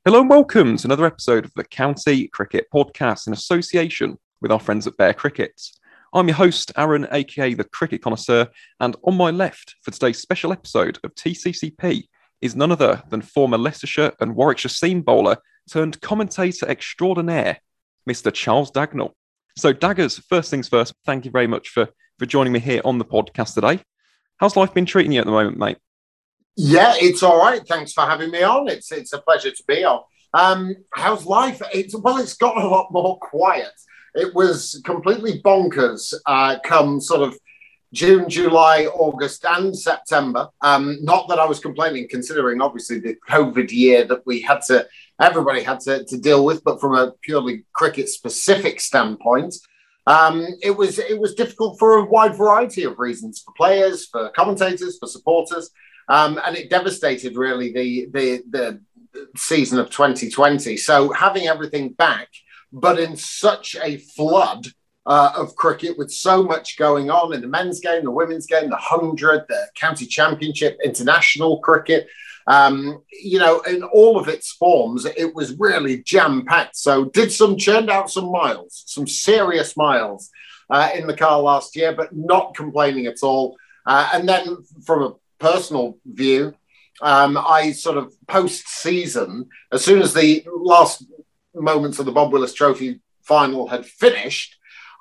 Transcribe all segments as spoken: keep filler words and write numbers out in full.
Hello and welcome to another episode of the County Cricket Podcast in association with our friends at Bear Cricket. I'm your host, Aaron, aka the Cricket Connoisseur, and on my left for today's special episode of T C C P is none other than former Leicestershire and Warwickshire seam bowler turned commentator extraordinaire, Mister Charles Dagnall. So Daggers, first things first, thank you very much for, for joining me here on the podcast today. How's life been treating you at the moment, mate? Yeah, it's all right. Thanks for having me on. It's it's a pleasure to be on. Um, how's life? It's well, it's got a lot more quiet. It was completely bonkers uh, come sort of June, July, August, and September. Um, not that I was complaining, considering obviously the COVID year that we had to, everybody had to, to deal with, but from a purely cricket specific standpoint. Um, it was it was difficult for a wide variety of reasons, for players, for commentators, for supporters. Um, and it devastated really the, the the season of twenty twenty. So having everything back, but in such a flood uh, of cricket with so much going on in the men's game, the women's game, the hundred, the county championship, international cricket, um, you know, in all of its forms, it was really jam-packed. So did some, churned out some miles, some serious miles uh, in the car last year, but not complaining at all. Uh, and then from a personal view, um, I sort of post-season, as soon as the last moments of the Bob Willis Trophy final had finished,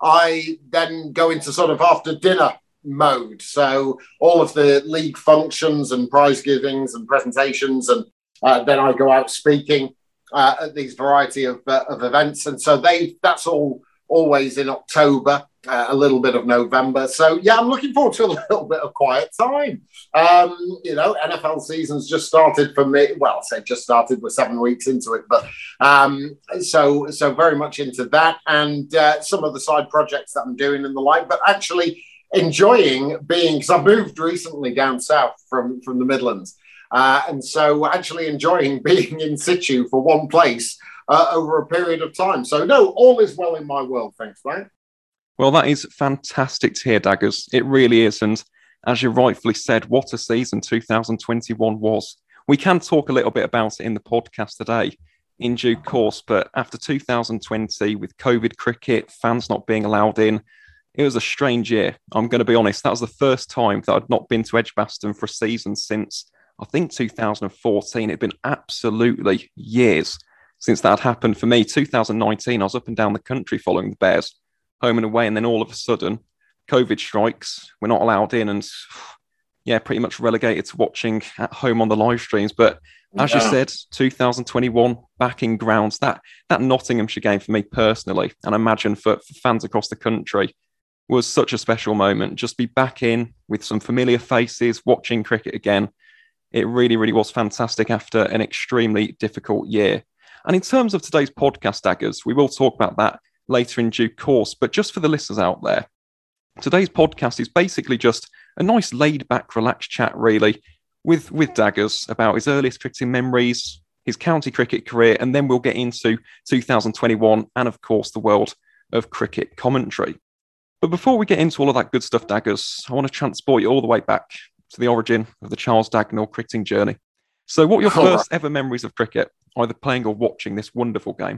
I then go into sort of after dinner mode. So all of the league functions and prize givings and presentations, and uh, then I go out speaking uh, at these variety of, uh, of events. And so they that's all always in October. Uh, a little bit of November. So, yeah, I'm looking forward to a little bit of quiet time. Um, you know, N F L season's just started for me. Well, I say just started. We're seven weeks into it. But um, so so very much into that and uh, some of the side projects that I'm doing and the like. But actually enjoying being, because I've moved recently down south from, from the Midlands. Uh, and so actually enjoying being in situ for one place uh, over a period of time. So, no, all is well in my world. Thanks, mate. Well, that is fantastic to hear, Daggers. It really is. And as you rightfully said, what a season two thousand twenty-one was. We can talk a little bit about it in the podcast today in due course. But after two thousand twenty, with COVID cricket, fans not being allowed in, it was a strange year. I'm going to be honest. That was the first time that I'd not been to Edgbaston for a season since, I think, two thousand fourteen. It'd been absolutely years since that had happened for me. two thousand nineteen, I was up and down the country following the Bears, home and away, and then all of a sudden COVID strikes, we're not allowed in, and yeah, pretty much relegated to watching at home on the live streams. But as yeah. you said, two thousand twenty-one, back in grounds, that that Nottinghamshire game for me personally, and I imagine for, for fans across the country, was such a special moment. Just be back in with some familiar faces, watching cricket again. It really, really was fantastic after an extremely difficult year. And in terms of today's podcast, Daggers, we will talk about that later in due course. But just for the listeners out there, today's podcast is basically just a nice laid-back, relaxed chat, really, with, with Daggers about his earliest cricketing memories, his county cricket career, and then we'll get into two thousand twenty-one and, of course, the world of cricket commentary. But before we get into all of that good stuff, Daggers, I want to transport you all the way back to the origin of the Charles Dagnall cricketing journey. So what are your first ever memories of cricket, either playing or watching this wonderful game?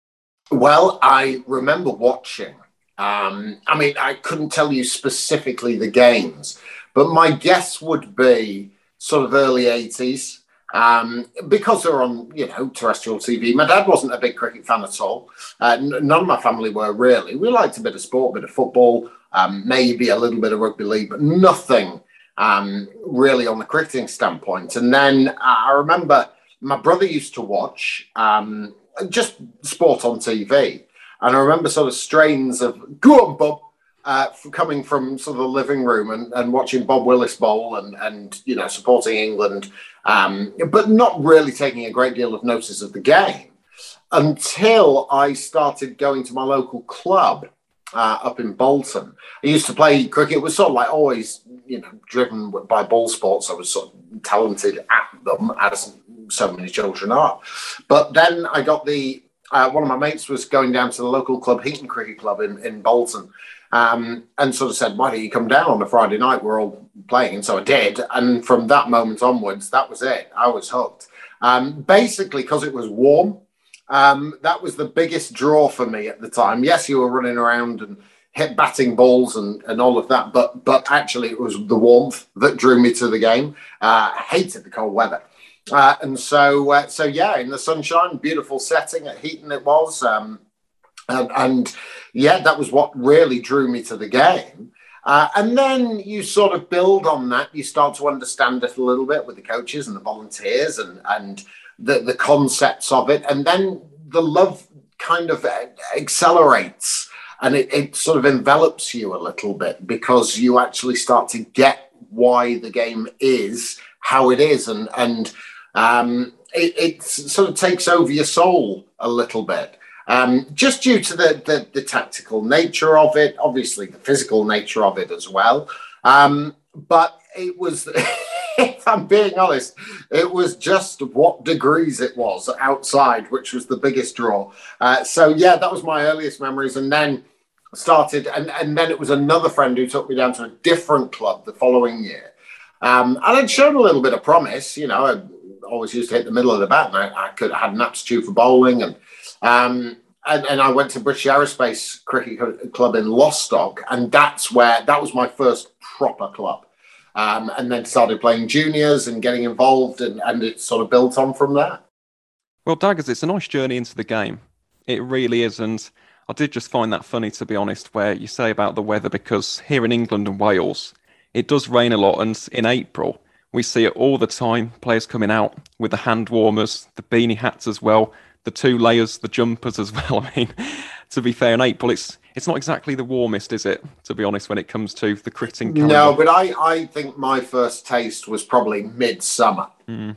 Well, I remember watching. Um, I mean, I couldn't tell you specifically the games, but my guess would be sort of early eighties um, because they're on, you know, terrestrial T V. My dad wasn't a big cricket fan at all. Uh, n- none of my family were really. We liked a bit of sport, a bit of football, um, maybe a little bit of rugby league, but nothing um, really on the cricketing standpoint. And then uh, I remember my brother used to watch um, just sport on T V. And I remember sort of strains of, go on, Bob, uh, coming from sort of the living room and, and watching Bob Willis bowl and, and, you know, supporting England, um, but not really taking a great deal of notice of the game until I started going to my local club uh, up in Bolton. I used to play cricket. It was sort of like always, you know, driven by ball sports. I was sort of talented at them, as so many children are. But then I got the, uh, one of my mates was going down to the local club, Heaton Cricket Club in, in Bolton, um, and sort of said, why don't you come down on a Friday night? We're all playing. And so I did. And from that moment onwards, that was it. I was hooked. Um, basically, because it was warm, um, that was the biggest draw for me at the time. Yes, you were running around and hit batting balls and, and all of that, but but actually it was the warmth that drew me to the game. Uh, I hated the cold weather. Uh, and so, uh, so yeah, in the sunshine, beautiful setting at Heaton it was. Um, and, and yeah, that was what really drew me to the game. Uh, and then you sort of build on that. You start to understand it a little bit with the coaches and the volunteers and, and the, the concepts of it. And then the love kind of accelerates and it, it sort of envelops you a little bit because you actually start to get why the game is how it is. And, and um, it, it sort of takes over your soul a little bit. Um, just due to the, the the tactical nature of it, obviously the physical nature of it as well. Um, but it was, if I'm being honest, it was just what degrees it was outside, which was the biggest draw. Uh, so yeah, that was my earliest memories. And then started, and, and then it was another friend who took me down to a different club the following year. Um, and I'd shown a little bit of promise, you know, I always used to hit the middle of the bat and I, I could had an aptitude for bowling and Um, and, and I went to British Aerospace Cricket Club in Lostock, and that's where that was my first proper club. Um, and then started playing juniors and getting involved, and, and it sort of built on from there. Well, Daggers, it's a nice journey into the game. It really is, and I did just find that funny, to be honest, where you say about the weather, because here in England and Wales, it does rain a lot, and in April, we see it all the time, players coming out with the hand warmers, the beanie hats as well, the two layers, the jumpers as well. I mean, to be fair, in April, it's it's not exactly the warmest, is it? To be honest, when it comes to the cricketing calendar. No, but I, I think my first taste was probably midsummer. Mm.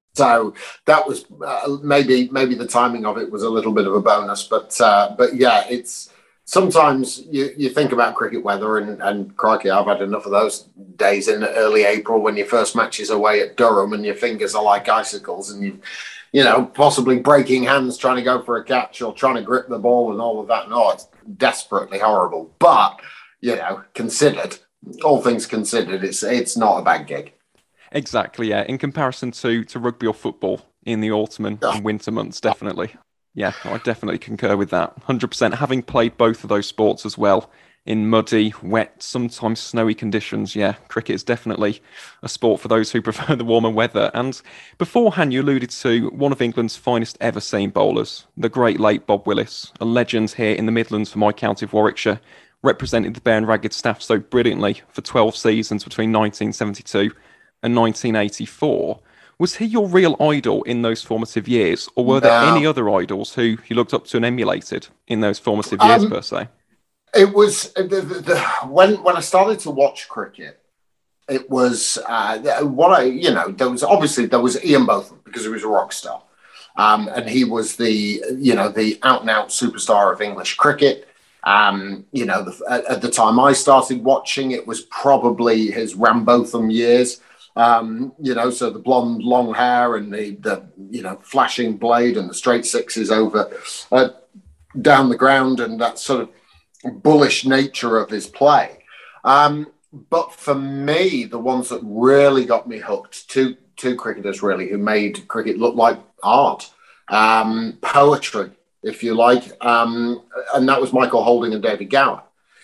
So that was uh, maybe maybe the timing of it was a little bit of a bonus. But uh, but yeah, it's sometimes you, you think about cricket weather and, and crikey, I've had enough of those days in early April when your first match is away at Durham and your fingers are like icicles and you you know, possibly breaking hands trying to go for a catch or trying to grip the ball and all of that. No, it's desperately horrible. But, you know, considered, all things considered, it's it's not a bad gig. Exactly, yeah. In comparison to, to rugby or football in the autumn and, Oh. and winter months, definitely. Yeah, I definitely concur with that. one hundred percent. Having played both of those sports as well, in muddy, wet, sometimes snowy conditions, yeah, cricket is definitely a sport for those who prefer the warmer weather. And beforehand, you alluded to one of England's finest ever seam bowlers, the great late Bob Willis, a legend here in the Midlands for my county of Warwickshire, represented the Bare and Ragged staff so brilliantly for twelve seasons between nineteen seventy-two and nineteen eighty-four. Was he your real idol in those formative years, or were there No. any other idols who you looked up to and emulated in those formative years, Um, per se? It was the, the, the, when when I started to watch cricket. It was uh, what I you know there was obviously there was Ian Botham because he was a rock star, um, and he was the you know the out and out superstar of English cricket. Um, you know the, at, at the time I started watching, it was probably his Rambotham years. Um, you know, so the blonde long hair and the the you know flashing blade and the straight sixes over uh, down the ground and that sort of bullish nature of his play. Um, but for me, the ones that really got me hooked, two two cricketers really who made cricket look like art, um, poetry, if you like, um, and that was Michael Holding and David Gower.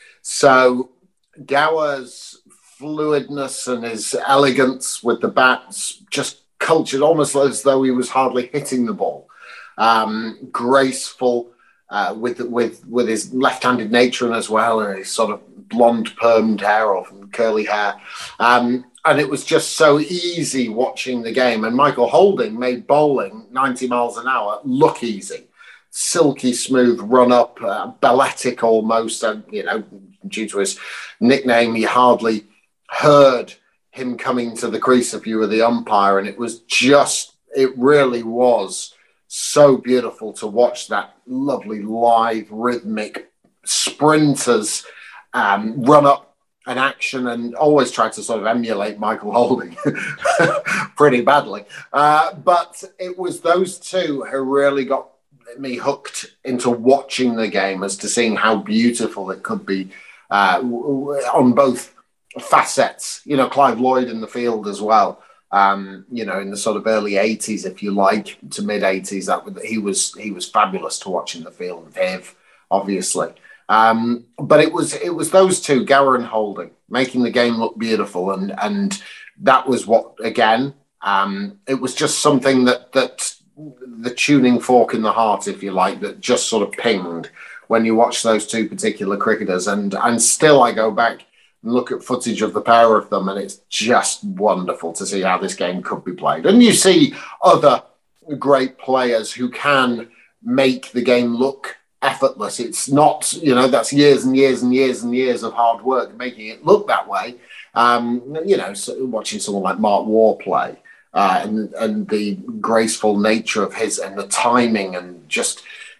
So Gower's fluidness and his elegance with the bats just cultured almost as though he was hardly hitting the ball. Um, graceful, Uh, with with with his left-handed nature as well, and his sort of blonde permed hair or curly hair, um, and it was just so easy watching the game. And Michael Holding made bowling ninety miles an hour look easy, silky smooth run up, uh, balletic almost. And you know, due to his nickname, you hardly heard him coming to the crease if you were the umpire, and it was just it really was so beautiful to watch that lovely live rhythmic sprinters um, run up an action, and always tried to sort of emulate Michael Holding pretty badly. Uh, but it was those two who really got me hooked into watching the game as to seeing how beautiful it could be uh, on both facets. You know, Clive Lloyd in the field as well. Um, you know, in the sort of early eighties, if you like, to mid eighties, that he was he was fabulous to watch in the field. Viv, obviously, um, but it was it was those two, Gower and Holding, making the game look beautiful, and and that was what again. Um, it was just something that that the tuning fork in the heart, if you like, that just sort of pinged when you watch those two particular cricketers, and and still I go back and look at footage of the pair of them, and it's just wonderful to see how this game could be played. And you see other great players who can make the game look effortless. It's not, you know, that's years and years and years and years of hard work making it look that way. Um, you know, so watching someone like Mark Waugh play uh, and, and the graceful nature of his and the timing and just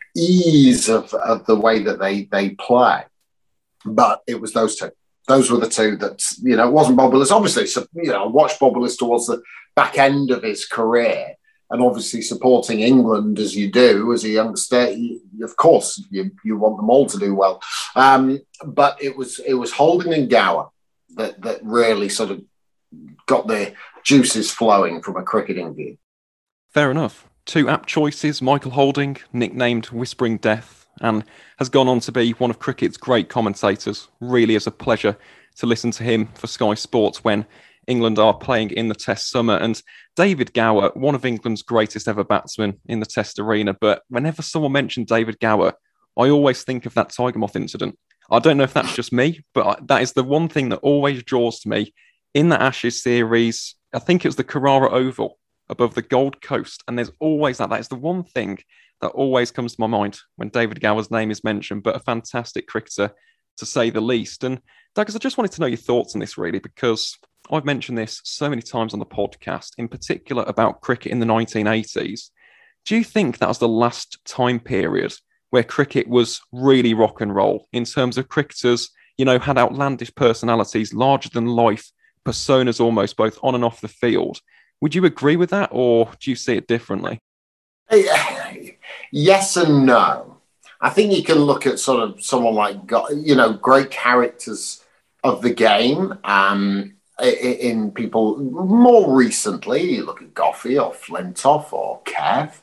ease of, of the way that they, they play. But it was those two. Those were the two that, you know, it wasn't Bob Willis. Obviously, so, you know, I watched Bob Willis towards the back end of his career, and obviously supporting England as you do as a youngster, you, of course, you, you want them all to do well. Um, but it was it was Holding and Gower that, that really sort of got the juices flowing from a cricketing view. Fair enough. Two apt choices, Michael Holding, nicknamed Whispering Death, and has gone on to be one of cricket's great commentators. Really is a pleasure to listen to him for Sky Sports when England are playing in the Test summer. And David Gower, one of England's greatest ever batsmen in the Test arena. But whenever someone mentioned David Gower, I always think of that Tiger Moth incident. I don't know if that's just me, but that is the one thing that always draws to me in the Ashes series. I think it was the Carrara Oval above the Gold Coast. And there's always that. That is the one thing that always comes to my mind when David Gower's name is mentioned, but a fantastic cricketer to say the least. And Douglas, I just wanted to know your thoughts on this really, because I've mentioned this so many times on the podcast, in particular about cricket in the nineteen eighties. Do you think that was the last time period where cricket was really rock and roll in terms of cricketers, you know, had outlandish personalities, larger than life personas almost, both on and off the field? Would you agree with that, or do you see it differently? Yes and no. I think you can look at sort of someone like, you know, great characters of the game um, in people more recently. You look at Goffey or Flintoff or Kev.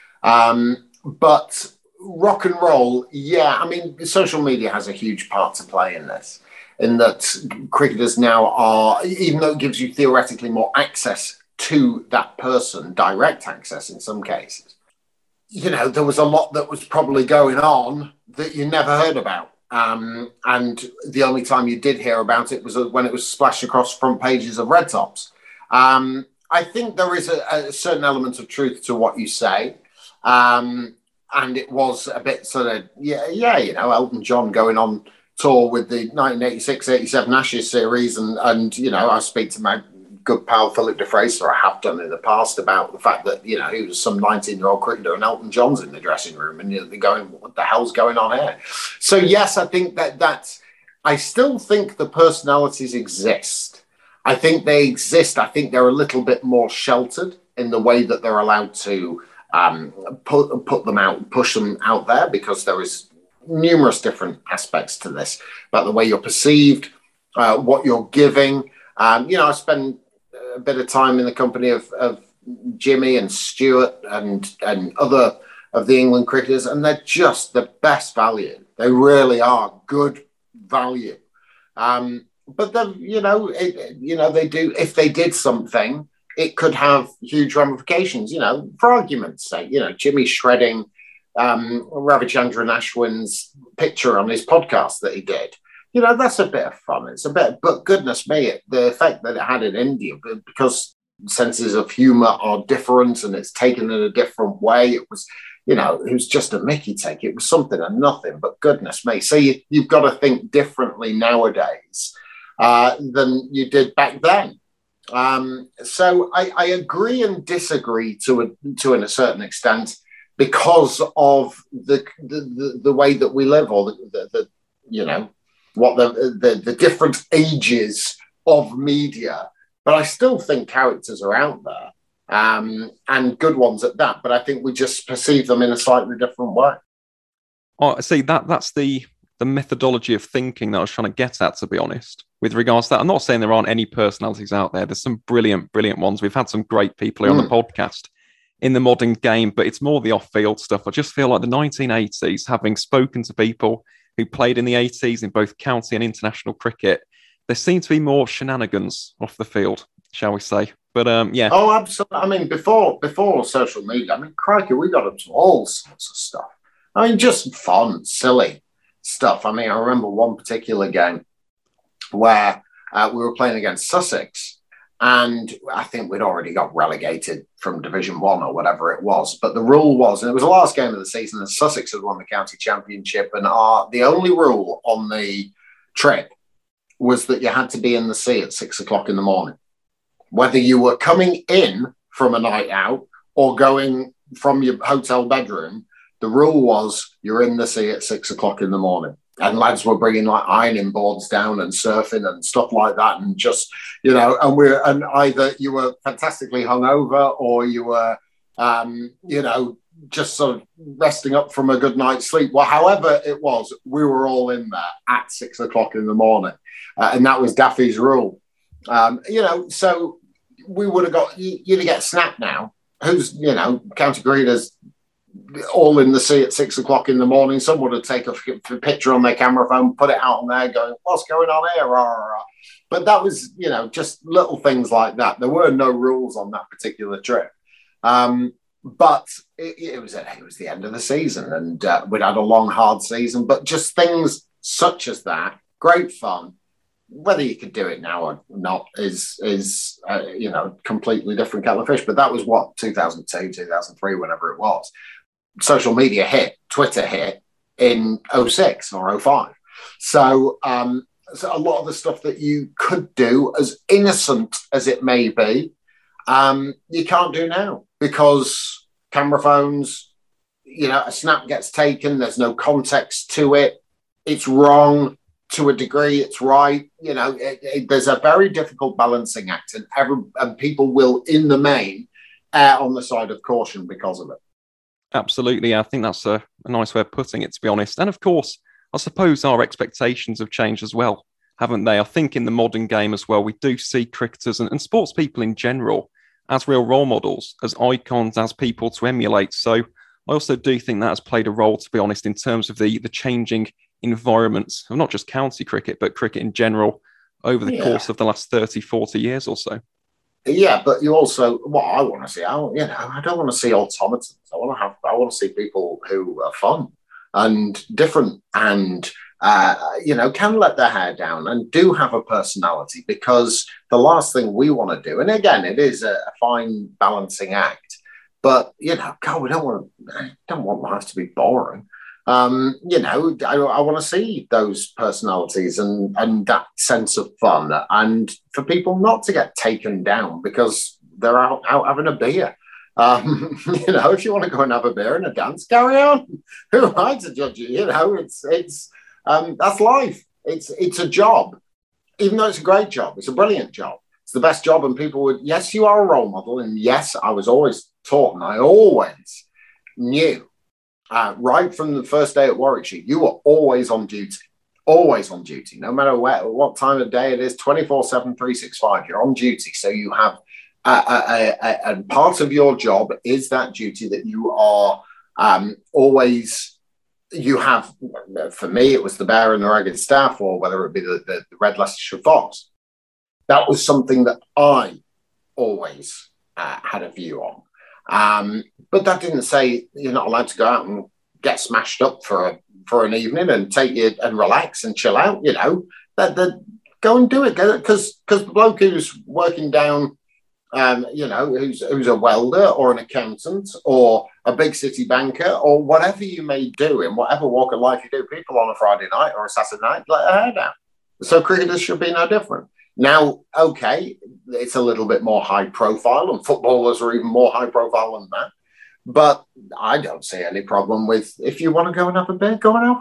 Um, but rock and roll, yeah, I mean, social media has a huge part to play in this, in that cricketers now are, even though it gives you theoretically more access to that person, direct access in some cases, you know, there was a lot that was probably going on that you never heard about. Um, and the only time you did hear about it was when it was splashed across front pages of Red Tops. Um, I think there is a, a certain element of truth to what you say. Um, and it was a bit sort of, yeah, yeah, you know, Elton John going on tour with the nineteen eighty-six eighty-seven Ashes series. And, and, you know, I speak to my good pal Philip de Fraser, I have done in the past, about the fact that, you know, he was some nineteen-year-old cricketer and Elton John's in the dressing room, and you're going, what the hell's going on here? So, yes, I think that that's, I still think the personalities exist. I think they exist. I think they're a little bit more sheltered in the way that they're allowed to um, put, put them out, push them out there, because there is numerous different aspects to this, about the way you're perceived, uh, what you're giving. Um, you know, I spend a bit of time in the company of, of Jimmy and Stuart and and other of the England cricketers, and they're just the best value. They really are good value. Um, but then, you know, it, you know, they do. If they did something, it could have huge ramifications. You know, for argument's sake, you know, Jimmy shredding um, Ravichandran Ashwin's picture on his podcast that he did. You know, that's a bit of fun. It's a bit, but goodness me, it, the effect that it had in India, because senses of humour are different and it's taken in a different way. It was, you know, it was just a Mickey take. It was something and nothing, but goodness me. So you, you've got to think differently nowadays uh, than you did back then. Um, so I, I agree and disagree to a, to a certain extent, because of the the, the, the way that we live, or the, the, the you know, what the, the the different ages of media. But I still think characters are out there, um, and good ones at that. But I think we just perceive them in a slightly different way. Oh, see, that that's the the methodology of thinking that I was trying to get at, to be honest, with regards to that. I'm not saying there aren't any personalities out there. There's some brilliant, brilliant ones. We've had some great people here mm. on the podcast in the modern game, but it's more the off-field stuff. I just feel like the nineteen eighties, having spoken to people who played in the eighties in both county and international cricket, there seemed to be more shenanigans off the field, shall we say. But um, yeah. Oh, absolutely. I mean, before before social media, I mean, crikey, we got up to all sorts of stuff. I mean, just fun, silly stuff. I mean, I remember one particular game where uh, we were playing against Sussex, and I think we'd already got relegated from Division One or whatever it was. But the rule was, and it was the last game of the season, and Sussex had won the county championship, and our, the only rule on the trip was that you had to be in the sea at six o'clock in the morning. Whether you were coming in from a night out or going from your hotel bedroom, the rule was you're in the sea at six o'clock in the morning. And lads were bringing like ironing boards down and surfing and stuff like that. And just, you know, and we're, and either you were fantastically hungover or you were, um, you know, just sort of resting up from a good night's sleep. Well, however it was, we were all in there at six o'clock in the morning. Uh, and that was Daffy's rule. Um, you know, so we would have got, you, you'd get snapped now. Who's, you know, County Greeters all in the sea at six o'clock in the morning. Some would have taken a, a picture on their camera phone, put it out on there going, what's going on here? Rah, rah, rah. But that was, you know, just little things like that. There were no rules on that particular trip. Um, but it, it was it was the end of the season, and uh, we'd had a long, hard season. But just things such as that, great fun. Whether you could do it now or not is, is uh, you know, completely different kettle of fish. But that was what, two thousand two, two thousand three, whenever it was. Social media hit, Twitter hit in oh six or oh five. So, um, so a lot of the stuff that you could do, as innocent as it may be, um, you can't do now because camera phones, you know, a snap gets taken, there's no context to it, it's wrong. To a degree, it's right. You know, it, it, there's a very difficult balancing act, and, every, and people will, in the main, err on the side of caution because of it. Absolutely. I think that's a, a nice way of putting it, to be honest. And of course, I suppose our expectations have changed as well, haven't they? I think in the modern game as well, we do see cricketers and, and sports people in general as real role models, as icons, as people to emulate. So I also do think that has played a role, to be honest, in terms of the, the changing environment of not just county cricket, but cricket in general over the yeah. course of the last thirty, forty years or so. Yeah, but you also, what I want to see, I, you know, I don't want to see automatons. I want to have, I want to see people who are fun and different and, uh, you know, can let their hair down and do have a personality, because the last thing we want to do, and again, it is a, a fine balancing act, but, you know, God, we don't want to, I don't want life to be boring. Um, you know, I, I want to see those personalities and, and that sense of fun, and for people not to get taken down because they're out, out having a beer. Um, you know, if you want to go and have a beer and a dance, carry on. Who am I to judge you? You know, it's it's um, that's life. It's it's a job, even though it's a great job. It's a brilliant job. It's the best job, and people would. Yes, you are a role model, and yes, I was always taught, and I always knew. Uh, right from the first day at Warwickshire, you were always on duty, always on duty, no matter where, what time of day it is, twenty-four seven, three sixty-five, you're on duty. So you have, uh, a, a, a part of your job is that duty that you are um, always, you have, for me, it was the Bear and the Ragged Staff, or whether it be the, the, the Red Leicestershire Fox. That was something that I always uh, had a view on. Um, but that didn't say you're not allowed to go out and get smashed up for a, for an evening and take it and relax and chill out. You know, that, that go and do it, because because the bloke who's working down, um, you know, who's who's a welder or an accountant or a big city banker or whatever you may do in whatever walk of life you do, people on a Friday night or a Saturday night let their hair down. So cricketers should be no different. Now, okay, it's a little bit more high profile, and footballers are even more high profile than that. But I don't see any problem with, if you want to go and have a beer, go and have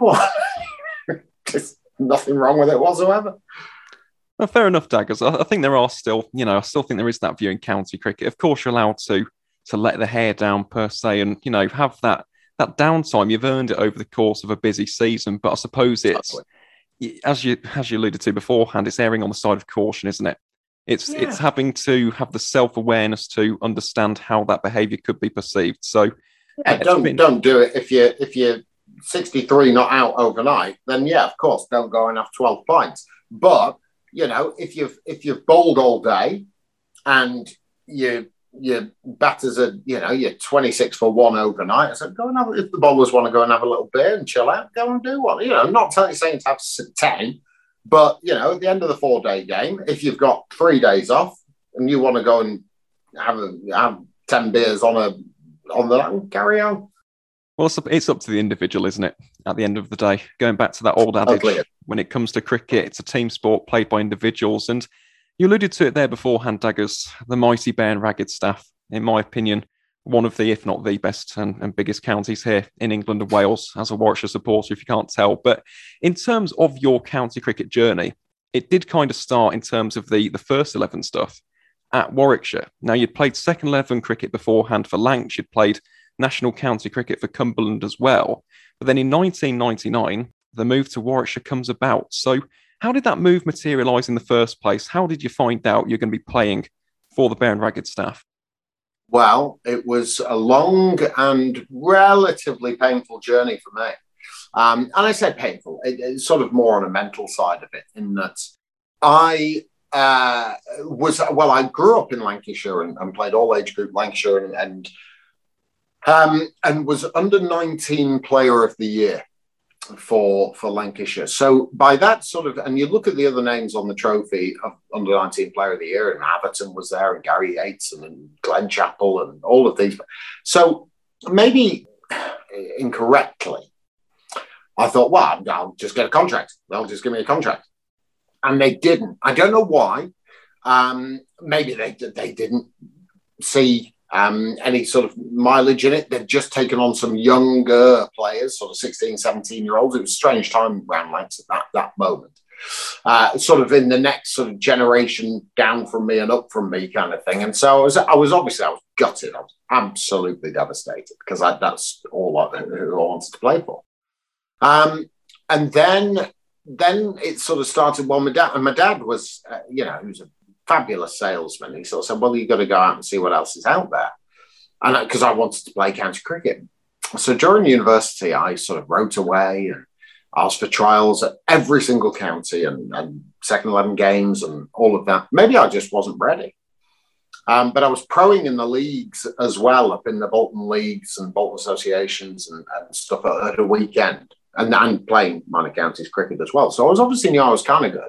one. There's nothing wrong with it whatsoever. Well, fair enough, Daggers. I think there are still, you know, I still think there is that view in county cricket. Of course, you're allowed to to let the hair down per se, and, you know, have that that downtime, you've earned it over the course of a busy season. But I suppose it's, exactly. as you as you alluded to beforehand, it's erring on the side of caution, isn't it? It's yeah. it's having to have the self-awareness to understand how that behaviour could be perceived. So yeah, don't been... don't do it if you if you're sixty-three not out overnight. Then yeah, of course, don't go and have twelve pints. But you know, if you've if you've bowled all day and you your batters are, you know, you're twenty-six for one overnight. I said, go and have, if the bowlers want to go and have a little beer and chill out, go and do one. You know, I'm not telling you saying to have ten, but, you know, at the end of the four-day game, if you've got three days off and you want to go and have, a, have ten beers on a on the carry on. Well, it's up, it's up to the individual, isn't it? At the end of the day, going back to that old adage, oh, when it comes to cricket, it's a team sport played by individuals. And you alluded to it there beforehand, Daggers, the mighty Bear and Ragged Staff, in my opinion, one of the, if not the best and, and biggest counties here in England and Wales, as a Warwickshire supporter, if you can't tell. But in terms of your county cricket journey, it did kind of start in terms of the, the first eleven stuff at Warwickshire. Now, you'd played second eleven cricket beforehand for Lancs, you'd played national county cricket for Cumberland as well. But then in nineteen ninety-nine, the move to Warwickshire comes about. So how did that move materialise in the first place? How did you find out you're going to be playing for the Bear and Ragged Staff? Well, it was a long and relatively painful journey for me. Um, and I said painful, it, it's sort of more on a mental side of it, in that I uh, was, well, I grew up in Lancashire and, and played all age group Lancashire and, and, um, and was under nineteen player of the year for for Lancashire. So by that sort of, and you look at the other names on the trophy of under nineteen player of the year, and Atherton was there, and Gary Yates, and, and Glenn Chappell, and all of these. So maybe incorrectly, I thought, well, I'll just get a contract. They'll just give me a contract. And they didn't. I don't know why. Um, maybe they they didn't see Um, any sort of mileage in it. They'd just taken on some younger players, sort of sixteen, seventeen year olds. It was a strange time around Lancs at that, that moment. Uh, sort of in the next sort of generation down from me and up from me kind of thing. And so I was, I was obviously, I was gutted. I was absolutely devastated because I, that's all I, who I wanted to play for. Um, and then, then it sort of started, well, my dad, and my dad was, uh, you know, he was a fabulous salesman. He sort of said, well, you've got to go out and see what else is out there. And because I wanted to play county cricket. So during university, I sort of wrote away and asked for trials at every single county and, and second eleven games and all of that. Maybe I just wasn't ready. Um, but I was proing in the leagues as well, up in the Bolton leagues and Bolton associations and, and stuff at, at a weekend, and, and playing minor counties cricket as well. So I was obviously knew I was kind of good.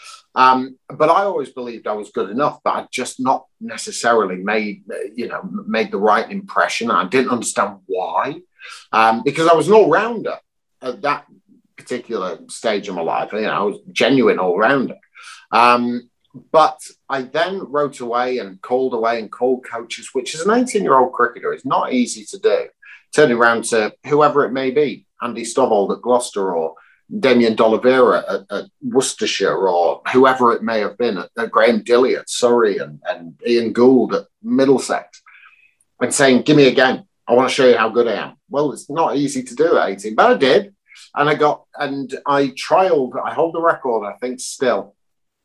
Um, but I always believed I was good enough, but I'd just not necessarily made, you know, made the right impression. I didn't understand why, um, because I was an all-rounder at that particular stage of my life. You know, I was a genuine all-rounder. Um, but I then wrote away and called away and called coaches, which as an eighteen-year-old cricketer is not easy to do. Turning around to whoever it may be, Andy Stovall at Gloucester or Damien D'Oliveira at, at Worcestershire or whoever it may have been, at, at Graham Dilley at Surrey and, and Ian Gould at Middlesex, and saying, give me a game. I want to show you how good I am. Well, it's not easy to do at eighteen, but I did. And I got, and I trialed, I hold the record, I think still,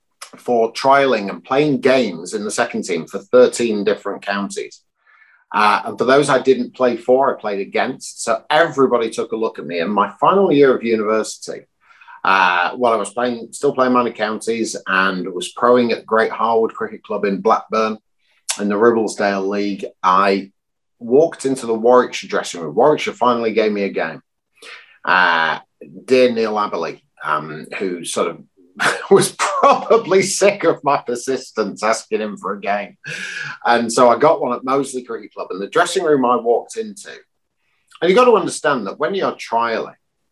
for trialing and playing games in the second team for thirteen different counties. Uh, and for those I didn't play for, I played against. So everybody took a look at me. And my final year of university, uh, while I was playing, still playing minor counties and was proing at Great Harwood Cricket Club in Blackburn in the Ribblesdale League, I walked into the Warwickshire dressing room. Warwickshire finally gave me a game. Uh, dear Neil Aberley, um, who sort of was probably sick of my persistence asking him for a game. And so I got one at Moseley Cricket Club, and the dressing room I walked into, and you've got to understand that when you're trialing,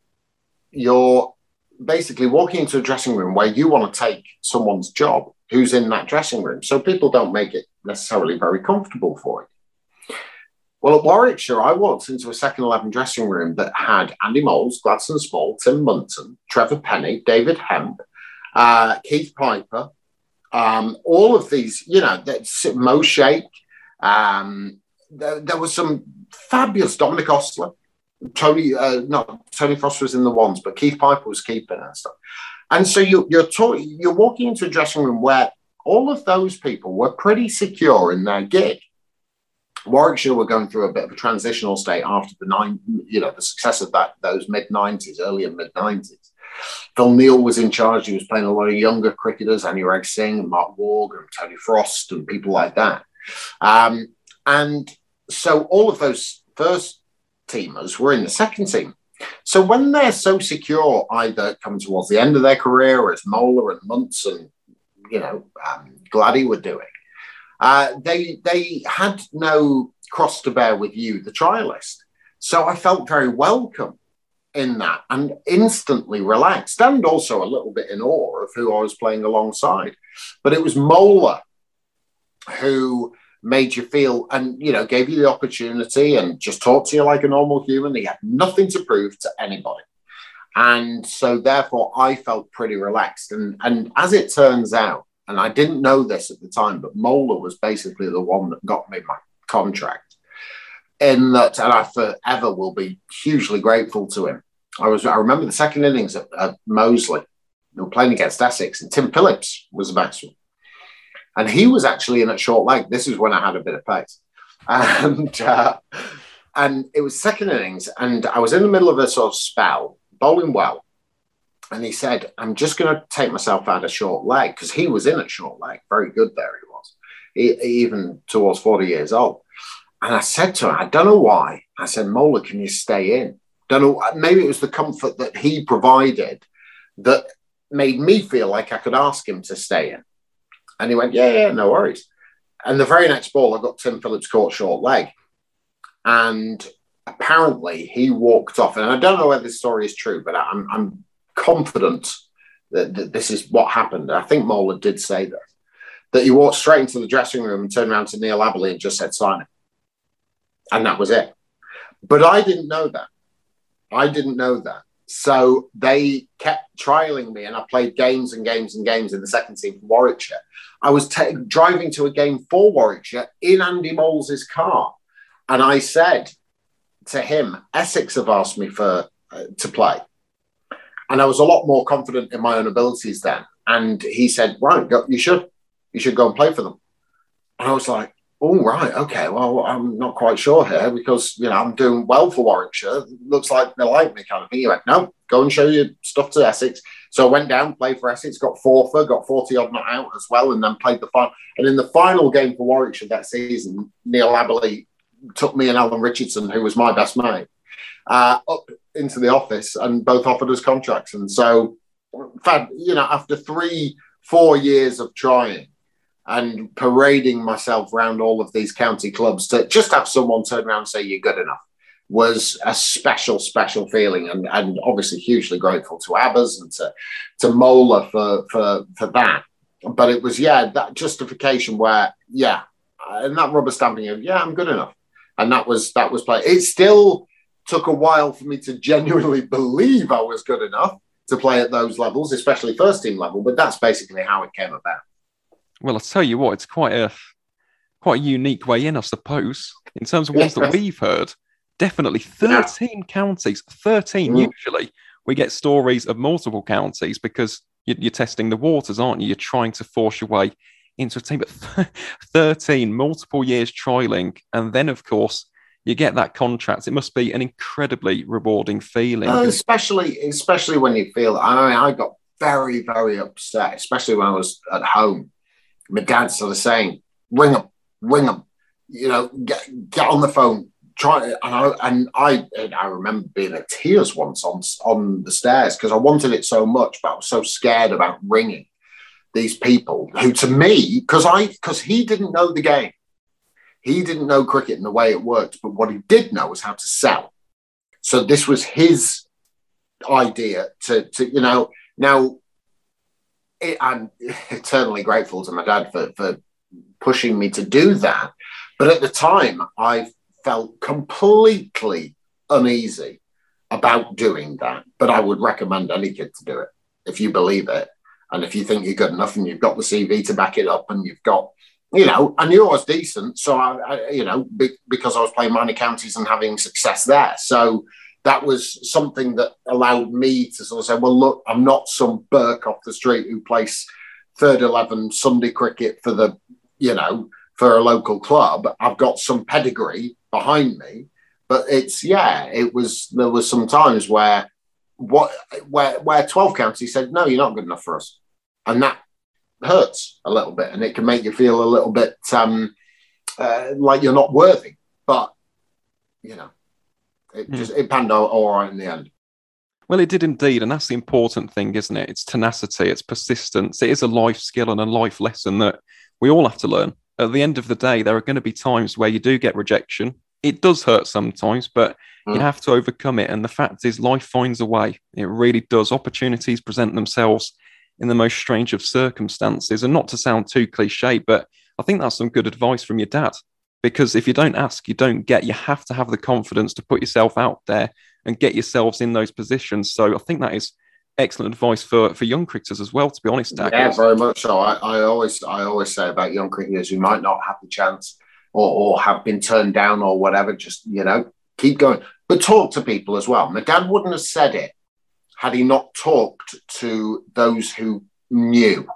you're basically walking into a dressing room where you want to take someone's job who's in that dressing room. So people don't make it necessarily very comfortable for you. Well, at Warwickshire, I walked into a second eleven dressing room that had Andy Moles, Gladstone Small, Tim Munton, Trevor Penny, David Hemp, Uh, Keith Piper, um, all of these, you know, Mo Sheikh. Um, there, there was some fabulous Dominic Ostler. Tony, uh, not Tony Frost was in the ones, but Keith Piper was keeping and stuff. And so you, you're talk, you're walking into a dressing room where all of those people were pretty secure in their gig. Warwickshire were going through a bit of a transitional state after the nine, you know, the success of that those mid nineties, early and mid nineties. Phil Neal was in charge. He was playing a lot of younger cricketers, Anurag Singh, and Mark Warg, and Tony Frost, and people like that. Um, and so all of those first teamers were in the second team. So when they're so secure, either come towards the end of their career, as Moeller and Muntz and you know um, Gladdy were doing, uh, they they had no cross to bear with you, the trialist. So I felt very welcome in that and instantly relaxed, and also a little bit in awe of who I was playing alongside. But it was Moeller who made you feel and, you know, gave you the opportunity and just talked to you like a normal human. He had nothing to prove to anybody. And so therefore I felt pretty relaxed. And, and as it turns out, and I didn't know this at the time, but Moeller was basically the one that got me my contract. In that, and I forever will be hugely grateful to him. I was, I remember the second innings at, at Moseley. They were playing against Essex, and Tim Phillips was the batsman. And he was actually in at short leg. This is when I had a bit of pace. And, uh, and it was second innings, and I was in the middle of a sort of spell, bowling well. And he said, I'm just going to take myself out of short leg, because he was in at short leg. Very good there he was, he, even towards forty years old. And I said to him, I don't know why. I said, Moeller, can you stay in? Don't know. Maybe it was the comfort that he provided that made me feel like I could ask him to stay in. And he went, yeah, yeah, no worries. And the very next ball, I got Tim Phillips caught short leg. And apparently he walked off. And I don't know whether this story is true, but I'm, I'm confident that, that this is what happened. I think Moeller did say that, that he walked straight into the dressing room and turned around to Neil Aberley and just said, sign it. And that was it. But I didn't know that. I didn't know that. So they kept trialing me, and I played games and games and games in the second team for Warwickshire. I was t- driving to a game for Warwickshire in Andy Moles' car. And I said to him, Essex have asked me for uh, to play. And I was a lot more confident in my own abilities then. And he said, right, go, you should. You should go and play for them. And I was like, oh, right, okay, well, I'm not quite sure here because, you know, I'm doing well for Warwickshire. Looks like they like me kind of thing. He went, no, go and show your stuff to Essex. So I went down, played for Essex, got fourth, got forty-odd not out as well, and then played the final. And in the final game for Warwickshire that season, Neil Aberley took me and Alan Richardson, who was my best mate, uh, up into the office and both offered us contracts. And so, in fact, you know, after three, four years of trying, and parading myself around all of these county clubs to just have someone turn around and say you're good enough was a special, special feeling. And, and obviously hugely grateful to Abbas and to, to Moeller for, for, for that. But it was, yeah, that justification where, yeah, and that rubber stamping of, yeah, I'm good enough. And that was, that was play. It still took a while for me to genuinely believe I was good enough to play at those levels, especially first team level. But that's basically how it came about. Well, I'll tell you what, it's quite a quite a unique way in, I suppose, in terms of ones that we've heard. Definitely thirteen yeah. counties, thirteen mm. Usually we get stories of multiple counties because you're, you're testing the waters, aren't you? You're trying to force your way into a team. But thirteen, multiple years trialing, and then, of course, you get that contract. It must be an incredibly rewarding feeling. Uh, especially, especially when you feel, I mean, I got very, very upset, especially when I was at home. My dad sort of saying, ring them, ring them, you know, get, get on the phone, try it. And I, and I, and I remember being at tears once on, on the stairs because I wanted it so much, but I was so scared about ringing these people who to me, because I, because he didn't know the game. He didn't know cricket and the way it worked, but what he did know was how to sell. So this was his idea to, to you know, now, It, I'm eternally grateful to my dad for, for pushing me to do that. But at the time, I felt completely uneasy about doing that. But I would recommend any kid to do it if you believe it. And if you think you're good enough and you've got the C V to back it up and you've got you know, I knew I was decent. So, I, I you know, be, because I was playing minor counties and having success there. So that was something that allowed me to sort of say, well, look, I'm not some Burke off the street who plays third eleven Sunday cricket for the, you know, for a local club. I've got some pedigree behind me. But it's, yeah, it was, there was some times where, what, where, where twelve counties said, no, you're not good enough for us. And that hurts a little bit, and it can make you feel a little bit um, uh, like you're not worthy. But, you know, it just, mm. it panned out all right in the end. Well, it did indeed. And that's the important thing, isn't it? It's tenacity, it's persistence. It is a life skill and a life lesson that we all have to learn. At the end of the day, there are going to be times where you do get rejection. It does hurt sometimes, but mm. you have to overcome it. And the fact is, life finds a way. It really does. Opportunities present themselves in the most strange of circumstances. And not to sound too cliche, but I think that's some good advice from your dad. Because if you don't ask, you don't get. You have to have the confidence to put yourself out there and get yourselves in those positions. So I think that is excellent advice for, for young cricketers as well, to be honest, Dag. Yeah, very much so. I, I always I always say about young cricketers who might not have the chance or, or have been turned down or whatever, just, you know, keep going. But talk to people as well. My dad wouldn't have said it had he not talked to those who knew.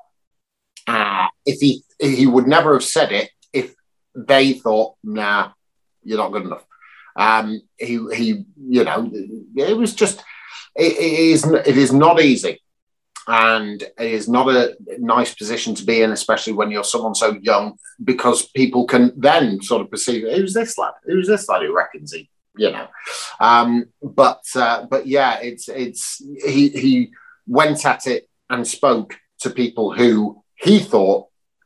Uh, if he he would never have said it if they thought, nah, you're not good enough. Um, he, he, you know, it was just, it, it is it is not easy. And it is not a nice position to be in, especially when you're someone so young, because people can then sort of perceive, who's this lad? Who's this lad who reckons he, you know? Um, but uh, but yeah, it's it's he he went at it and spoke to people who he thought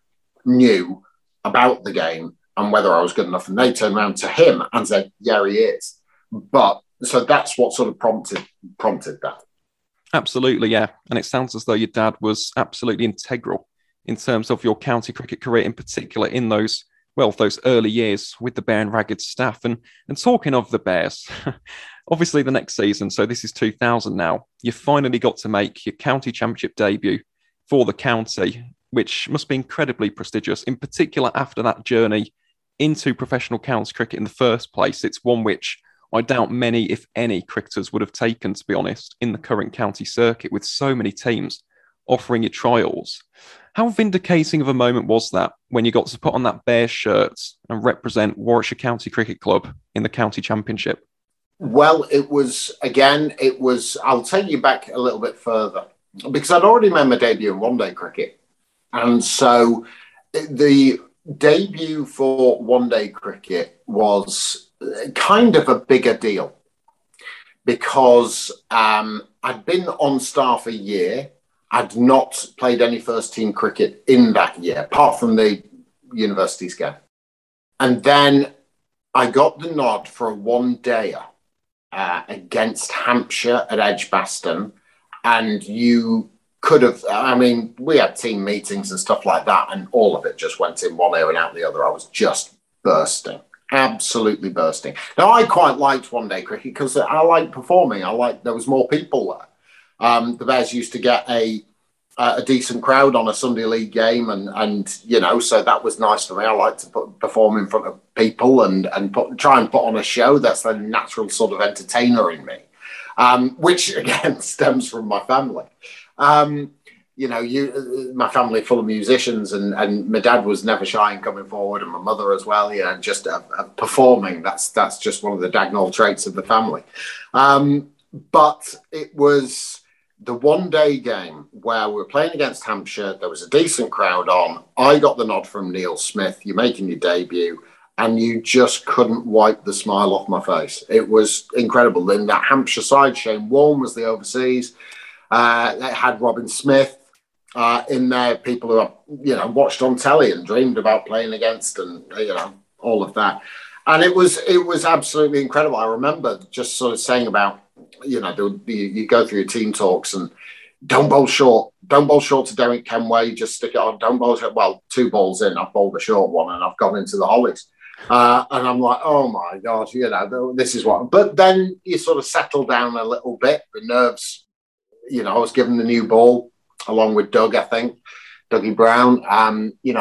knew about the game and whether I was good enough, and they turned around to him and said, "Yeah, he is." But so that's what sort of prompted prompted that. Absolutely, yeah. And it sounds as though your dad was absolutely integral in terms of your county cricket career, in particular in those, well, those early years with the Bear and Ragged staff. And and talking of the Bears, obviously the next season, so this is two thousand now, you finally got to make your county championship debut for the county, which must be incredibly prestigious, in particular after that journey into professional county cricket in the first place. It's one which I doubt many, if any, cricketers would have taken, to be honest, in the current county circuit with so many teams offering you trials. How vindicating of a moment was that when you got to put on that Bears shirt and represent Warwickshire County Cricket Club in the county championship? Well, it was, again, it was, I'll take you back a little bit further, because I'd already made my debut in one-day cricket. And so the debut for one-day cricket was kind of a bigger deal, because um, I'd been on staff a year. I'd not played any first team cricket in that year, apart from the universities game. And then I got the nod for a one-dayer uh, against Hampshire at Edgbaston. And you could have, I mean, we had team meetings and stuff like that, and all of it just went in one ear and out the other. I was just bursting. Absolutely bursting. Now, I quite liked one-day cricket because I liked performing. I liked there was more people there. Um, the Bears used to get a a decent crowd on a Sunday league game, and and you know, so that was nice for me. I like to put, perform in front of people and and put, try and put on a show. That's the natural sort of entertainer in me, um, which again stems from my family. Um, You know, you, my family full of musicians, and, and my dad was never shy in coming forward, and my mother as well. You know, just uh, uh, performing. That's that's just one of the Dagnall traits of the family. Um, but it was the one-day game where we were playing against Hampshire. There was a decent crowd on. I got the nod from Neil Smith. You're making your debut, and you just couldn't wipe the smile off my face. It was incredible. In that Hampshire side, Shane Warne was the overseas. Uh, they had Robin Smith. Uh, in there, people who are, you know, watched on telly and dreamed about playing against, and you know, all of that. And it was it was absolutely incredible. I remember just sort of saying about, you know, the, the, you go through your team talks and don't bowl short, don't bowl short to Derek Kenway, just stick it on, don't bowl short. Well, two balls in, I've bowled a short one and I've gone into the Hollies. Uh, and I'm like, oh my God, you know, this is what. But then you sort of settle down a little bit, the nerves, you know, I was given the new ball, along with Doug, I think, Dougie Brown. Um, you know, I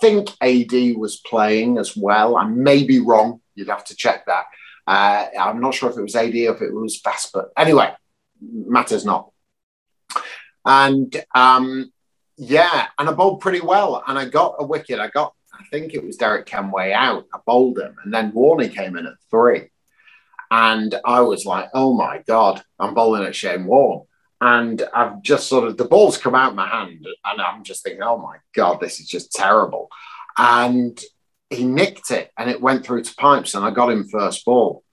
think A D was playing as well. I may be wrong. You'd have to check that. Uh, I'm not sure if it was A D or if it was Vasper. Anyway, matters not. And um, yeah, and I bowled pretty well. And I got a wicket. I got, I think it was Derek Kenway out. I bowled him. And then Warney came in at three. And I was like, oh my God, I'm bowling at Shane Warne. And I've just sort of, the ball's come out of my hand. And I'm just thinking, oh my God, this is just terrible. And he nicked it and it went through to pipes and I got him first ball.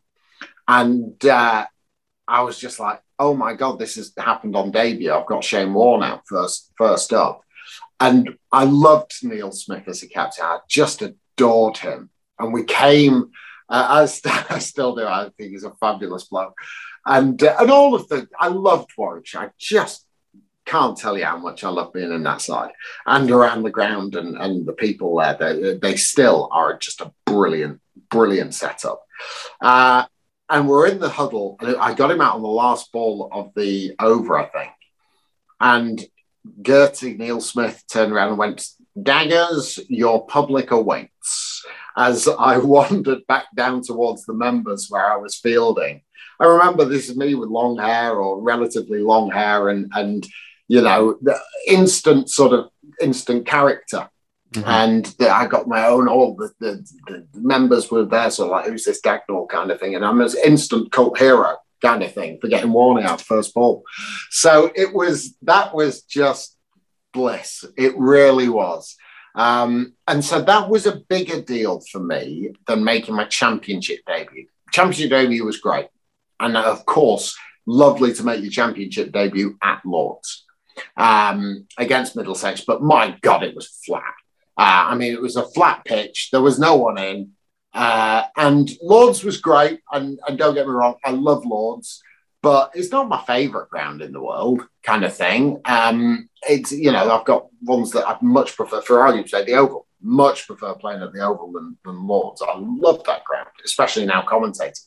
And uh, I was just like, oh my God, this has happened on debut. I've got Shane Warne out first, first up. And I loved Neil Smith as a captain. I just adored him. And we came, uh, I, st- I still do, I think he's a fabulous bloke. And, uh, and all of the, I loved Warwickshire. I just can't tell you how much I love being in that side and around the ground and, and the people there. They, they still are just a brilliant, brilliant setup. Uh, and we're in the huddle. I got him out on the last ball of the over, I think. And Gertie, Neil Smith, turned around and went, "Daggers, your public awaits." As I wandered back down towards the members where I was fielding. I remember this is me with long hair or relatively long hair and, and you know, the instant sort of instant character. Mm-hmm. And the, I got my own, all the, the, the members were there, so like, who's this Dagnall kind of thing. And I'm an instant cult hero kind of thing for getting Warney out first ball. So it was, that was just bliss. It really was. Um, and so that was a bigger deal for me than making my championship debut. Championship debut was great. And of course, lovely to make your championship debut at Lord's um, against Middlesex. But my God, it was flat. Uh, I mean, it was a flat pitch. There was no one in. Uh, and Lord's was great. And, and don't get me wrong, I love Lord's. But it's not my favourite ground in the world kind of thing. Um, it's, you know, I've got ones that I much prefer, for argument's sake, the Oval. Much prefer playing at the Oval than, than Lord's. I love that ground, especially now commentating.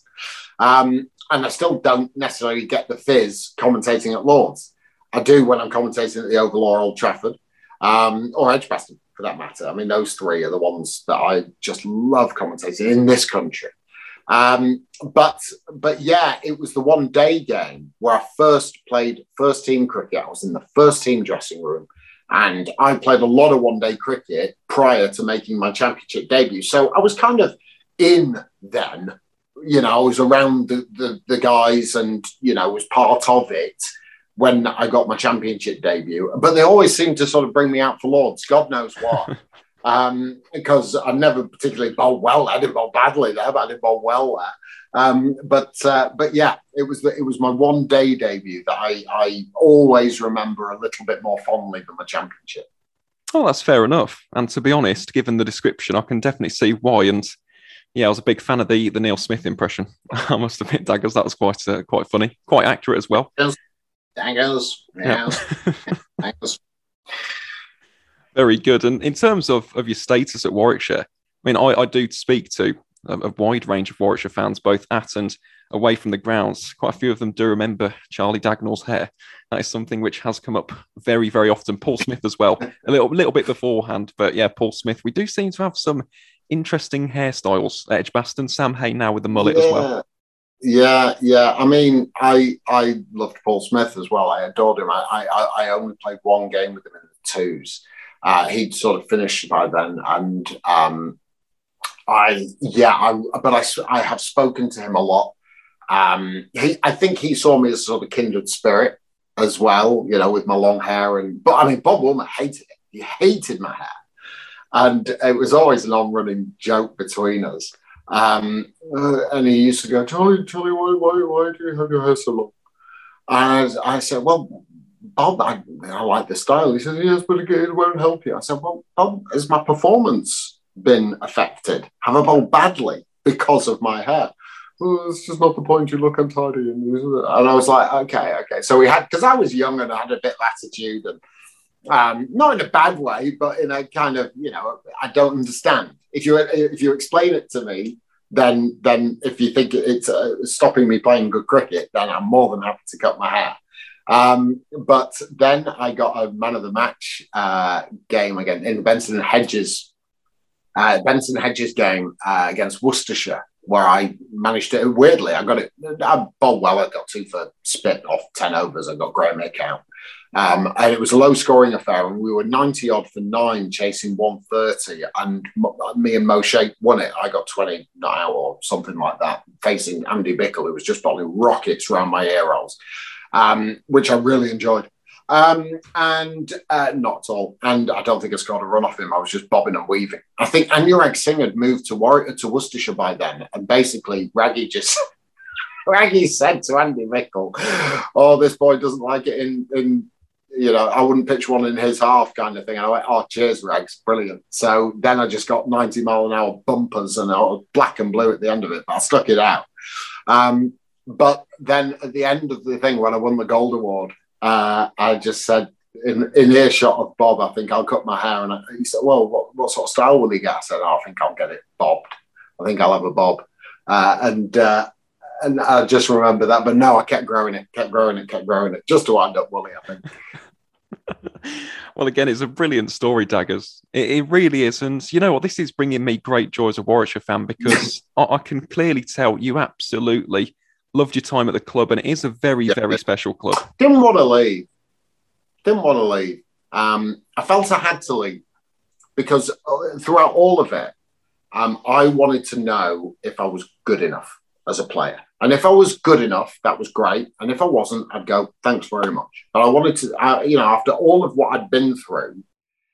Um, and I still don't necessarily get the fizz commentating at Lord's. I do when I'm commentating at the Oval or Old Trafford, um, or Edgbaston for that matter. I mean, those three are the ones that I just love commentating in this country. Um, but but yeah, it was the one day game where I first played first team cricket. I was in the first team dressing room, and I played a lot of one day cricket prior to making my championship debut. So I was kind of in then. You know, I was around the, the, the guys and, you know, was part of it when I got my championship debut. But they always seemed to sort of bring me out for Lords, God knows why. um, because I never particularly bowled well. I didn't bowl badly there, but I didn't bowl well there. Um, but uh, but yeah, it was the, it was my one day debut that I, I always remember a little bit more fondly than my championship. Oh, that's fair enough. And to be honest, given the description, I can definitely see why. And yeah, I was a big fan of the the Neil Smith impression. I must admit, Daggers, that was quite uh, quite funny, quite accurate as well. Daggers, yeah. Daggers. Very good. And in terms of, of your status at Warwickshire, I mean, I, I do speak to a, a wide range of Warwickshire fans, both at and away from the grounds. Quite a few of them do remember Charlie Dagnall's hair. That is something which has come up very, very often. Paul Smith as well, a little, little bit beforehand. But yeah, Paul Smith, we do seem to have some interesting hairstyles at Edgbaston. Sam Hay now with the mullet yeah. as well. Yeah, yeah. I mean, I I loved Paul Smith as well. I adored him. I I, I only played one game with him in the twos. Uh, he'd sort of finished by then, and um, I yeah. I but I I have spoken to him a lot. Um, he I think he saw me as a sort of kindred spirit as well. You know, with my long hair and but I mean, Bob Woolmer hated it. He hated my hair. And it was always an on-running joke between us. Um, uh, and he used to go, Charlie, Charlie, why, why, why do you have your hair so long? And I, I said, well, Bob, I, I like the style. He says, yes, but it won't help you. I said, well, Bob, has my performance been affected? Have I bowled badly because of my hair? Well, it's just not the point. You look untidy. And, and I was like, okay, okay. So we had, because I was young and I had a bit of attitude and Um, not in a bad way, but in a kind of, you know, I don't understand. If you if you explain it to me, then then if you think it's uh, stopping me playing good cricket, then I'm more than happy to cut my hair. Um, but then I got a man of the match uh, game again in Benson and Hedges uh, Benson Hedges game uh, against Worcestershire, where I managed to, weirdly, I got it, I bowled well, I got two for spit off ten overs, I got Graham Hick out. Um, and it was a low scoring affair, and we were ninety odd for nine, chasing one thirty. And me and Moshe won it. I got twenty not out or something like that, facing Andy Bickle, who was just bowling rockets around my ear rolls, um, which I really enjoyed. Um, and uh, not at all. And I don't think I scored a run off him. I was just bobbing and weaving. I think Anurag Singh had moved to Warwick, to Worcestershire by then, and basically Raggy just. Raggy said to Andy Bickle, "Oh, this boy doesn't like it in in." You know, I wouldn't pitch one in his half kind of thing. And I went, oh, cheers, Rags, brilliant. So then I just got ninety mile an hour bumpers and I was black and blue at the end of it, but I stuck it out. Um, but then at the end of the thing, when I won the Gold Award, uh, I just said, in, in earshot of Bob, I think I'll cut my hair. And I, he said, well, what, what sort of style will he get? I said, oh, I think I'll get it bobbed. I think I'll have a bob. Uh, and uh, and I just remember that. But no, I kept growing it, kept growing it, kept growing it, just to wind up Wooly, I think. Well, again, it's a brilliant story, Daggers. It, it really is. And you know what? This is bringing me great joy as a Warwickshire fan, because I, I can clearly tell you absolutely loved your time at the club, and it is a very, yeah. very special club. Didn't want to leave. Didn't want to leave. Um, I felt I had to leave because throughout all of it, um, I wanted to know if I was good enough as a player. And if I was good enough, that was great. And if I wasn't, I'd go, thanks very much. But I wanted to, uh, you know, after all of what I'd been through,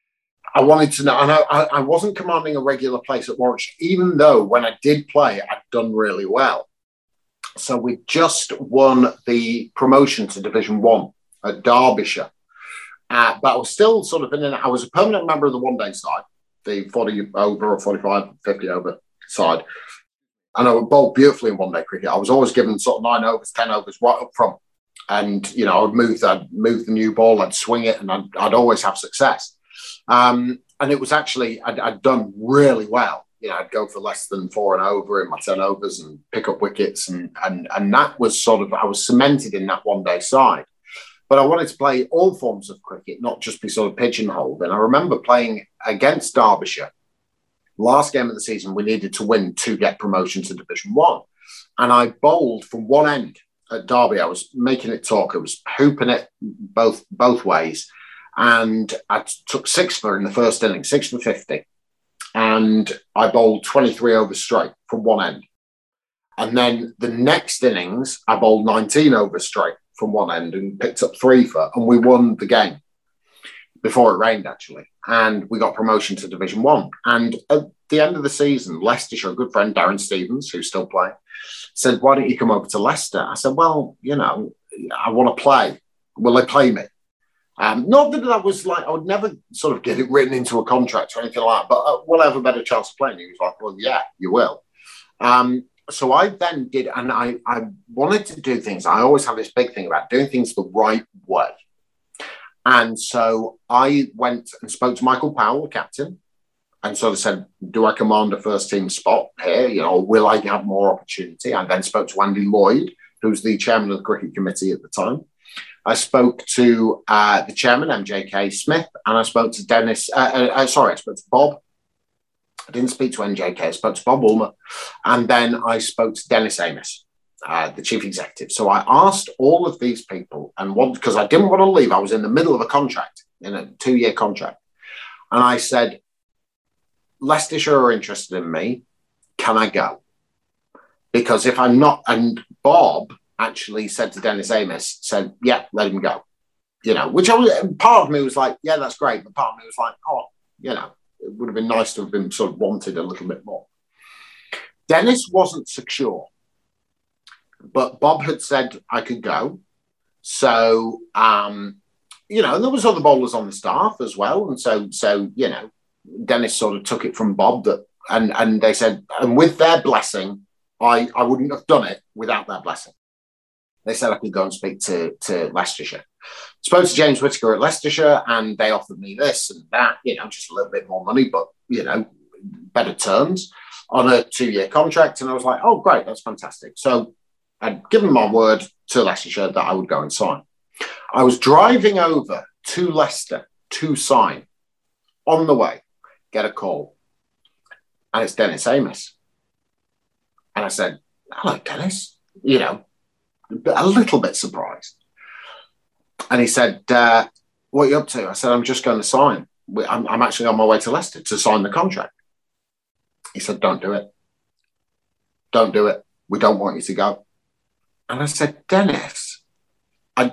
I wanted to know. And I, I wasn't commanding a regular place at Warwickshire, even though when I did play, I'd done really well. So we just won the promotion to Division One at Derbyshire. Uh, but I was still sort of in an, I was a permanent member of the one-day side, the forty over or forty-five, fifty over side. And I would bowl beautifully in one-day cricket. I was always given sort of nine overs, ten overs right up front. And, you know, I would move, I'd move the new ball, I'd swing it, and I'd, I'd always have success. Um, and it was actually, I'd, I'd done really well. You know, I'd go for less than four and over in my ten overs and pick up wickets. And, and, and that was sort of, I was cemented in that one-day side. But I wanted to play all forms of cricket, not just be sort of pigeonholed. And I remember playing against Derbyshire. Last game of the season, we needed to win to get promotion to Division One. And I bowled from one end at Derby. I was making it talk. I was hooping it both both ways. And I t- took six for in the first inning, six for fifty. And I bowled twenty-three overs straight from one end. And then the next innings, I bowled nineteen overs straight from one end and picked up three for, and we won the game before it rained, actually. And we got promotion to Division One. And at the end of the season, Leicestershire, a good friend, Darren Stevens, who's still playing, said, why don't you come over to Leicester? I said, well, you know, I want to play. Will they play me? Um, not that that was like, I would never sort of get it written into a contract or anything like that, but uh, will I have a better chance of playing? He was like, well, yeah, you will. Um, so I then did, and I, I wanted to do things. I always have this big thing about doing things the right way. And so I went and spoke to Michael Powell, the captain, and sort of said, do I command a first team spot here? You know, will I have more opportunity? I then spoke to Andy Lloyd, who's the chairman of the cricket committee at the time. I spoke to uh, the chairman, M J K Smith, and I spoke to Dennis, uh, uh, uh, sorry, I spoke to Bob. I didn't speak to M J K, I spoke to Bob Woolmer. And then I spoke to Dennis Amos, uh, the chief executive. So I asked all of these people, and one, because I didn't want to leave, I was in the middle of a contract, in a two-year contract. And I said, Leicestershire are interested in me. Can I go? Because if I'm not, and Bob actually said to Dennis Amos, said, yeah, let him go. You know, which I was, part of me was like, yeah, that's great. But part of me was like, oh, you know, it would have been nice to have been sort of wanted a little bit more. Dennis wasn't secure, but Bob had said I could go. So, um, you know, and there was other bowlers on the staff as well. And so, so, you know, Dennis sort of took it from Bob that, and, and they said, and with their blessing, I, I wouldn't have done it without their blessing. They said I could go and speak to, to Leicestershire. Spoke to James Whittaker at Leicestershire, and they offered me this and that, you know, just a little bit more money, but, you know, better terms on a two-year contract. And I was like, oh, great, that's fantastic. So I'd given my word to Leicestershire that I would go and sign. I was driving over to Leicester to sign. On the way, get a call. and it's Dennis Amiss. And I said, hello, Dennis. You know, a little bit surprised. And he said, uh, what are you up to? I said, I'm just going to sign. I'm, I'm actually on my way to Leicester to sign the contract. He said, don't do it. Don't do it. We don't want you to go. And I said, Dennis, I,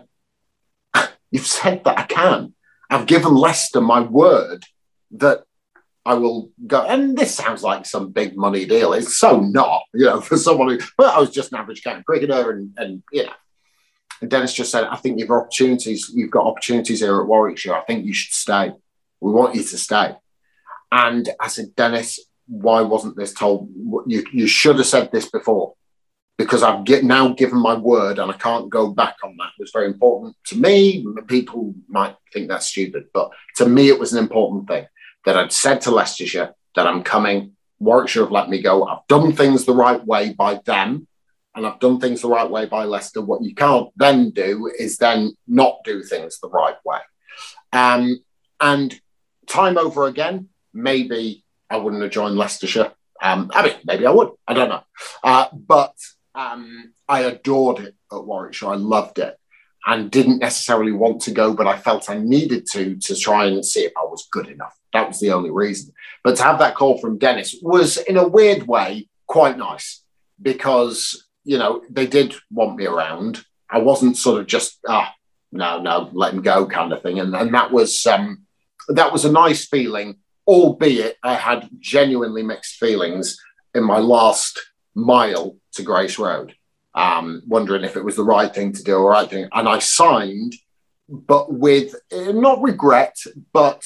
you've said that I can. I've given Leicester my word that I will go. And this sounds like some big money deal. It's so not, you know, for someone who, well, I was just an average county cricketer and, and, you know. And Dennis just said, I think you've opportunities, you've got opportunities here at Warwickshire. I think you should stay. We want you to stay. And I said, Dennis, why wasn't this told? You, you should have said this before, because I've get, now given my word and I can't go back on that. It was very important to me. People might think that's stupid, but to me, it was an important thing that I'd said to Leicestershire that I'm coming. Warwickshire have let me go. I've done things the right way by them, and I've done things the right way by Leicester. What you can't then do is then not do things the right way. Um, and time over again, maybe I wouldn't have joined Leicestershire. Um, I mean, maybe I would. I don't know. Uh, but um, I adored it at Warwickshire. I loved it and didn't necessarily want to go, but I felt I needed to, to try and see if I was good enough. That was the only reason. But to have that call from Dennis was, in a weird way, quite nice, because, you know, they did want me around. I wasn't sort of just, ah, oh, no, no, let him go kind of thing. And, and that was um, that was a nice feeling, albeit I had genuinely mixed feelings in my last mile to Grace Road, um, wondering if it was the right thing to do or right thing. And I signed, but with uh, not regret, but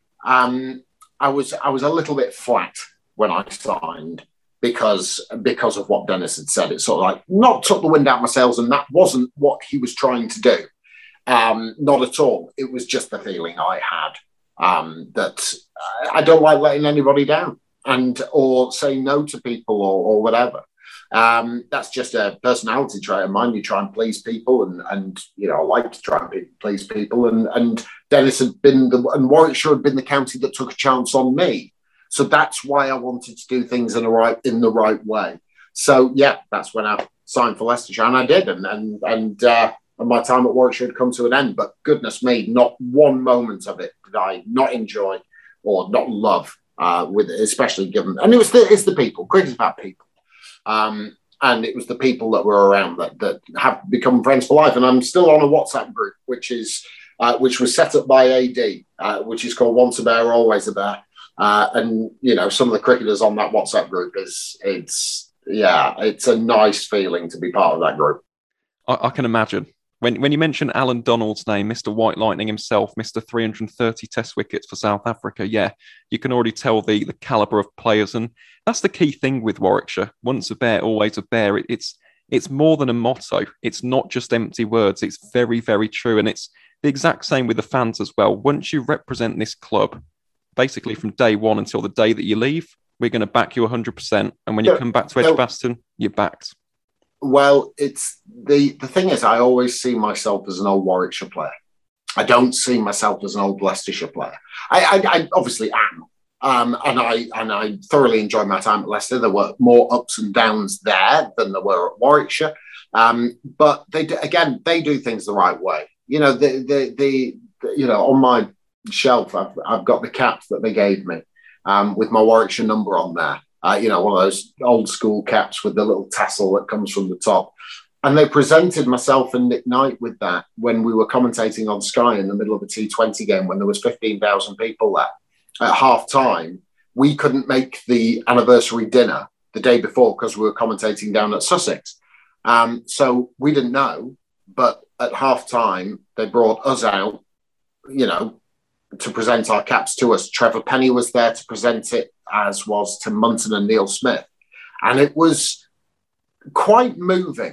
um, I was I was a little bit flat when I signed because because of what Dennis had said. It sort of like not took the wind out of my sails, and that wasn't what he was trying to do. Um, not at all. It was just the feeling I had. Um, that I don't like letting anybody down and or saying no to people or, or whatever. Um, that's just a personality trait of mine. You try and please people, and and you know I like to try and pe- please people. And and Dennis had been the and Warwickshire had been the county that took a chance on me. So that's why I wanted to do things in the right in the right way. So yeah, that's when I signed for Leicestershire, and I did, and and and. Uh, And my time at Warwickshire had come to an end. But goodness me, not one moment of it did I not enjoy or not love, uh, with it, especially given. And it was the, it's the people. Cricket's about people. Um, and it was the people that were around that, that have become friends for life. And I'm still on a WhatsApp group, which is uh, which was set up by A D, uh, which is called Once a Bear, Always a Bear. Uh, and, you know, some of the cricketers on that WhatsApp group is, it's, yeah, it's a nice feeling to be part of that group. I, I can imagine. When when you mention Alan Donald's name, Mister White Lightning himself, Mister three hundred thirty Test wickets for South Africa, yeah, you can already tell the the calibre of players, and that's the key thing with Warwickshire. Once a bear, always a bear. It, it's it's more than a motto. It's not just empty words. It's very, very true, and it's the exact same with the fans as well. Once you represent this club, basically from day one until the day that you leave, we're going to back you one hundred percent, and when you Yeah, come back to yeah. Edgbaston, you're backed. Well, it's the, the thing is, I always see myself as an old Warwickshire player. I don't see myself as an old Leicestershire player. I, I, I obviously am, um, and I and I thoroughly enjoyed my time at Leicester. There were more ups and downs there than there were at Warwickshire, um, but they do, again they do things the right way. You know, the the the, the you know on my shelf, I've, I've got the cap that they gave me um, with my Warwickshire number on there. Uh, you know, one of those old school caps with the little tassel that comes from the top. And they presented myself and Nick Knight with that when we were commentating on Sky in the middle of a T twenty game when there was fifteen thousand people there. At half time, we couldn't make the anniversary dinner the day before because we were commentating down at Sussex. Um, so we didn't know, but at half time, they brought us out, you know, to present our caps to us. Trevor Penny was there to present it, as was Tim Munton and Neil Smith. And it was quite moving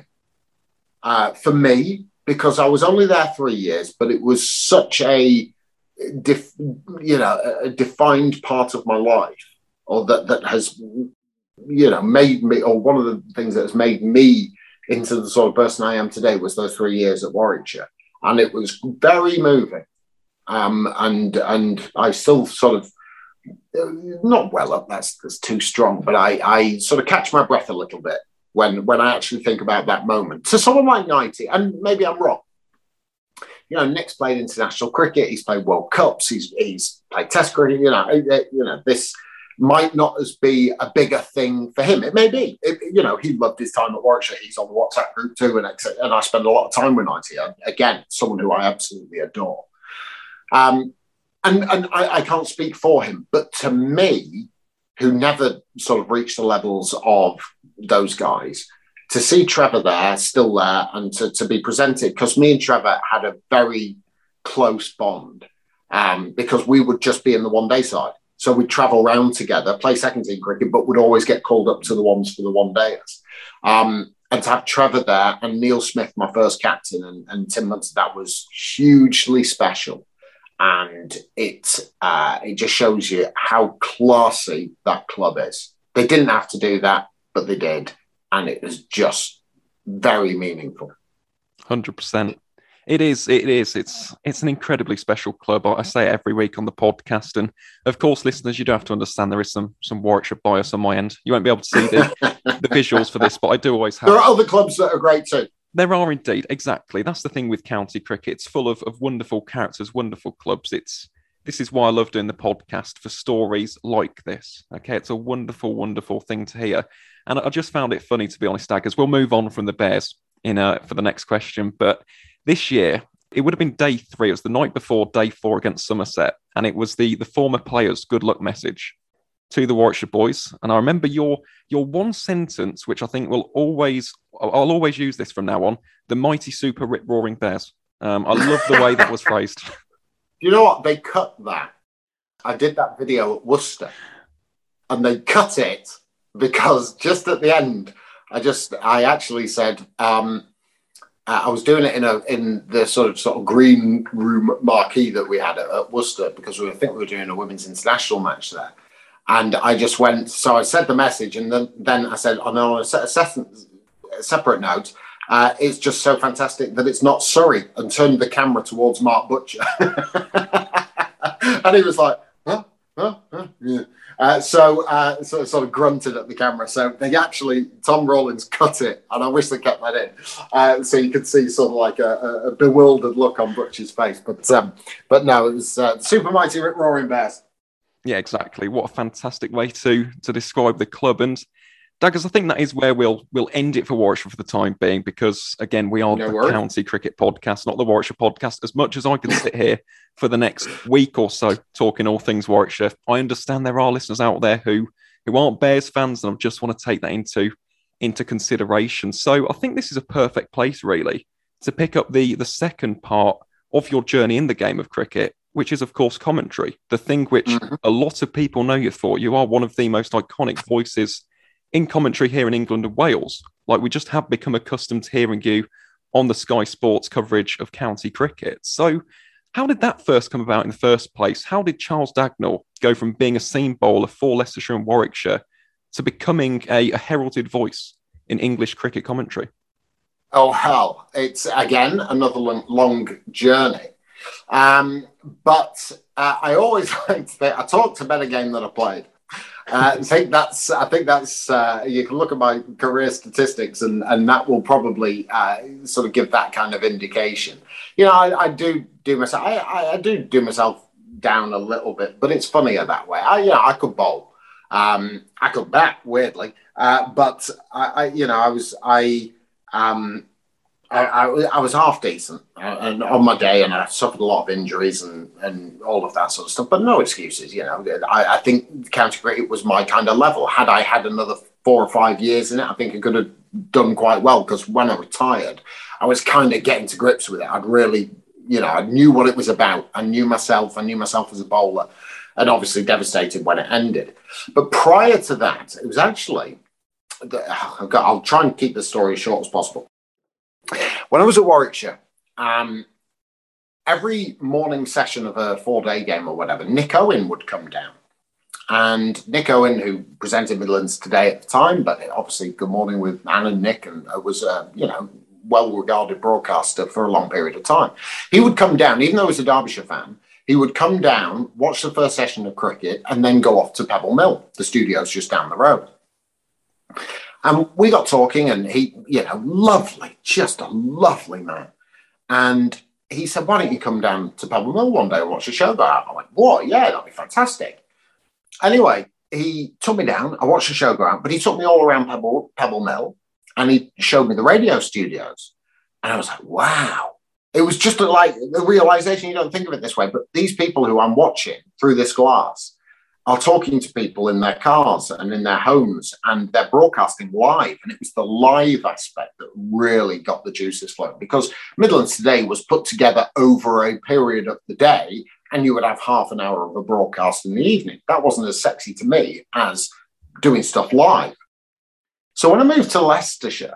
uh, for me because I was only there three years, but it was such a, def, you know, a defined part of my life, or that, that has, you know, made me, or one of the things that has made me into the sort of person I am today was those three years at Warwickshire. And it was very moving. Um, and and I still sort of not well up, that's, that's too strong, but I, I sort of catch my breath a little bit when, when I actually think about that moment. To someone like ninety, and maybe I'm wrong, you know, Nick's played international cricket, he's played World Cups, he's he's played Test cricket, you know, you know, this might not as be a bigger thing for him. It may be. It, you know, he loved his time at Warwickshire. He's on the WhatsApp group too, and, and I spend a lot of time with ninety. Again, someone who I absolutely adore. Um, and and I, I can't speak for him, but to me, who never sort of reached the levels of those guys, to see Trevor there, still there, and to, to be presented, because me and Trevor had a very close bond, um, because we would just be in the one-day side. So we'd travel around together, play second team cricket, but would always get called up to the ones for the one-dayers. Um, and to have Trevor there and Neil Smith, my first captain, and, and Tim Munson, that was hugely special. And it, uh, it just shows you how classy that club is. They didn't have to do that, but they did. And it was just very meaningful. one hundred percent. It is, it is. It's it's an incredibly special club. I say it every week on the podcast. And of course, listeners, you do have to understand there is some some Warwickshire bias on my end. You won't be able to see the, the visuals for this, but I do always have. There are other clubs that are great too. There are indeed, exactly. That's the thing with county cricket. It's full of, of wonderful characters, wonderful clubs. It's This is why I love doing the podcast, for stories like this. Okay, it's a wonderful, wonderful thing to hear. And I just found it funny, to be honest, Daggers. We'll move on from the Bears in uh, for the next question, but this year, it would have been day three. It was the night before day four against Somerset. And it was the, the former players' good luck message to the Warwickshire boys. And I remember your your one sentence, which I think will always, I'll always use this from now on, the mighty super rip roaring Bears. Um, I love the way that was phrased. You know what? They cut that. I did that video at Worcester. And they cut it because just at the end, I just, I actually said, um, Uh, I was doing it in a in the sort of sort of green room marquee that we had at, at Worcester, because we were, I think we were doing a women's international match there, and I just went. So I said the message, and then then I said, on a, a separate note, uh, it's just so fantastic that it's not Surrey, and turned the camera towards Mark Butcher, and he was like, huh, huh, huh, yeah. Uh, so, uh, so sort of grunted at the camera. So they actually, Tom Rawlins cut it, and I wish they kept that in, uh, so you could see sort of like a, a bewildered look on Butcher's face. But um, but no, it was uh, Super Mighty Rip Roaring Bears. Yeah, exactly. What a fantastic way to to describe the club. And Daggers, I think that is where we'll we'll end it for Warwickshire for the time being, because again, we are no the word. County Cricket Podcast, not the Warwickshire Podcast. As much as I can sit here for the next week or so talking all things Warwickshire, I understand there are listeners out there who who aren't Bears fans, and I just want to take that into into consideration. So I think this is a perfect place, really, to pick up the the second part of your journey in the game of cricket, which is, of course, commentary, the thing which mm-hmm. a lot of people know you for. You are one of the most iconic voices in commentary here in England and Wales. Like, we just have become accustomed to hearing you on the Sky Sports coverage of county cricket. So how did that first come about in the first place? How did Charles Dagnall go from being a seam bowler for Leicestershire and Warwickshire to becoming a, a heralded voice in English cricket commentary? Oh, hell. It's, again, another long, long journey. Um, but uh, I always liked that. I talked about a game that I played. Uh, I think that's. I think that's. Uh, you can look at my career statistics, and, and that will probably uh, sort of give that kind of indication. You know, I, I do do myself. I, I do do myself down a little bit, but it's funnier that way. I, you know, I could bowl. Um, I could bat weirdly, uh, but I, I, you know, I was. I. Um, I, I, I was half decent uh, and on my day, and I suffered a lot of injuries and, and all of that sort of stuff, but no excuses. You know, I, I think county cricket was my kind of level. Had I had another four or five years in it, I think I could have done quite well, because when I retired, I was kind of getting to grips with it. I'd really, you know, I knew what it was about. I knew myself. I knew myself as a bowler, and obviously devastated when it ended. But prior to that, it was actually, I'll try and keep the story as short as possible. When I was at Warwickshire, um, every morning session of a four-day game or whatever, Nick Owen would come down. And Nick Owen, who presented Midlands Today at the time, but obviously Good Morning with Anne and Nick, and was a, you know, well-regarded broadcaster for a long period of time. He would come down, even though he was a Derbyshire fan, He would come down, watch the first session of cricket, and then go off to Pebble Mill. The studio's just down the road. And we got talking, and he, you know, lovely, just a lovely man. And he said, why don't you come down to Pebble Mill one day and watch the show go out? I went, what? Yeah, that'd be fantastic. Anyway, he took me down. I watched the show go out, but he took me all around Pebble, Pebble Mill, and he showed me the radio studios. And I was like, wow. It was just like the realization, you don't think of it this way, but these people who I'm watching through this glass are talking to people in their cars and in their homes, and they're broadcasting live. And it was the live aspect that really got the juices flowing, because Midlands Today was put together over a period of the day, and you would have half an hour of a broadcast in the evening. That wasn't as sexy to me as doing stuff live. So when I moved to Leicestershire,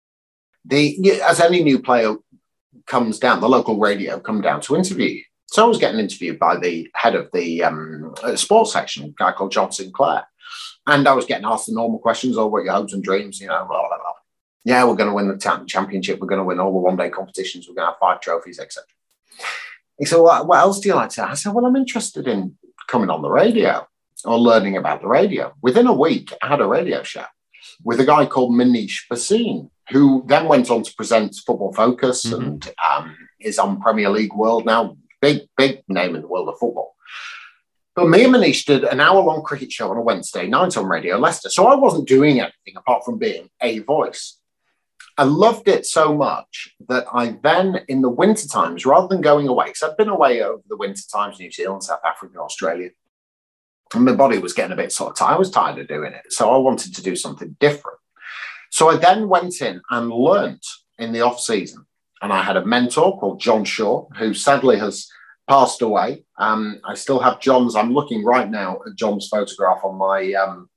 the as any new player comes down, the local radio come down to interview you. So I was getting interviewed by the head of the um, sports section, a guy called John Sinclair. And I was getting asked the normal questions, oh, what are your hopes and dreams? You know, blah, blah, blah. Yeah, we're going to win the t- championship. We're going to win all the one-day competitions. We're going to have five trophies, et cetera. He said, well, what else do you like to? I said, well, I'm interested in coming on the radio or learning about the radio. Within a week, I had a radio show with a guy called Manish Bhasin, who then went on to present Football Focus mm-hmm. and um, is on Premier League World now. Big, big name in the world of football. But me and Manish did an hour-long cricket show on a Wednesday night on Radio Leicester. So I wasn't doing anything apart from being a voice. I loved it so much that I then, in the winter times, rather than going away, because I'd been away over the winter times, New Zealand, South Africa, Australia, and my body was getting a bit sort of tired. I was tired of doing it. So I wanted to do something different. So I then went in and learnt in the off-season. And I had a mentor called John Shaw, who sadly has passed away. Um, I still have John's. I'm looking right now at John's photograph on my um,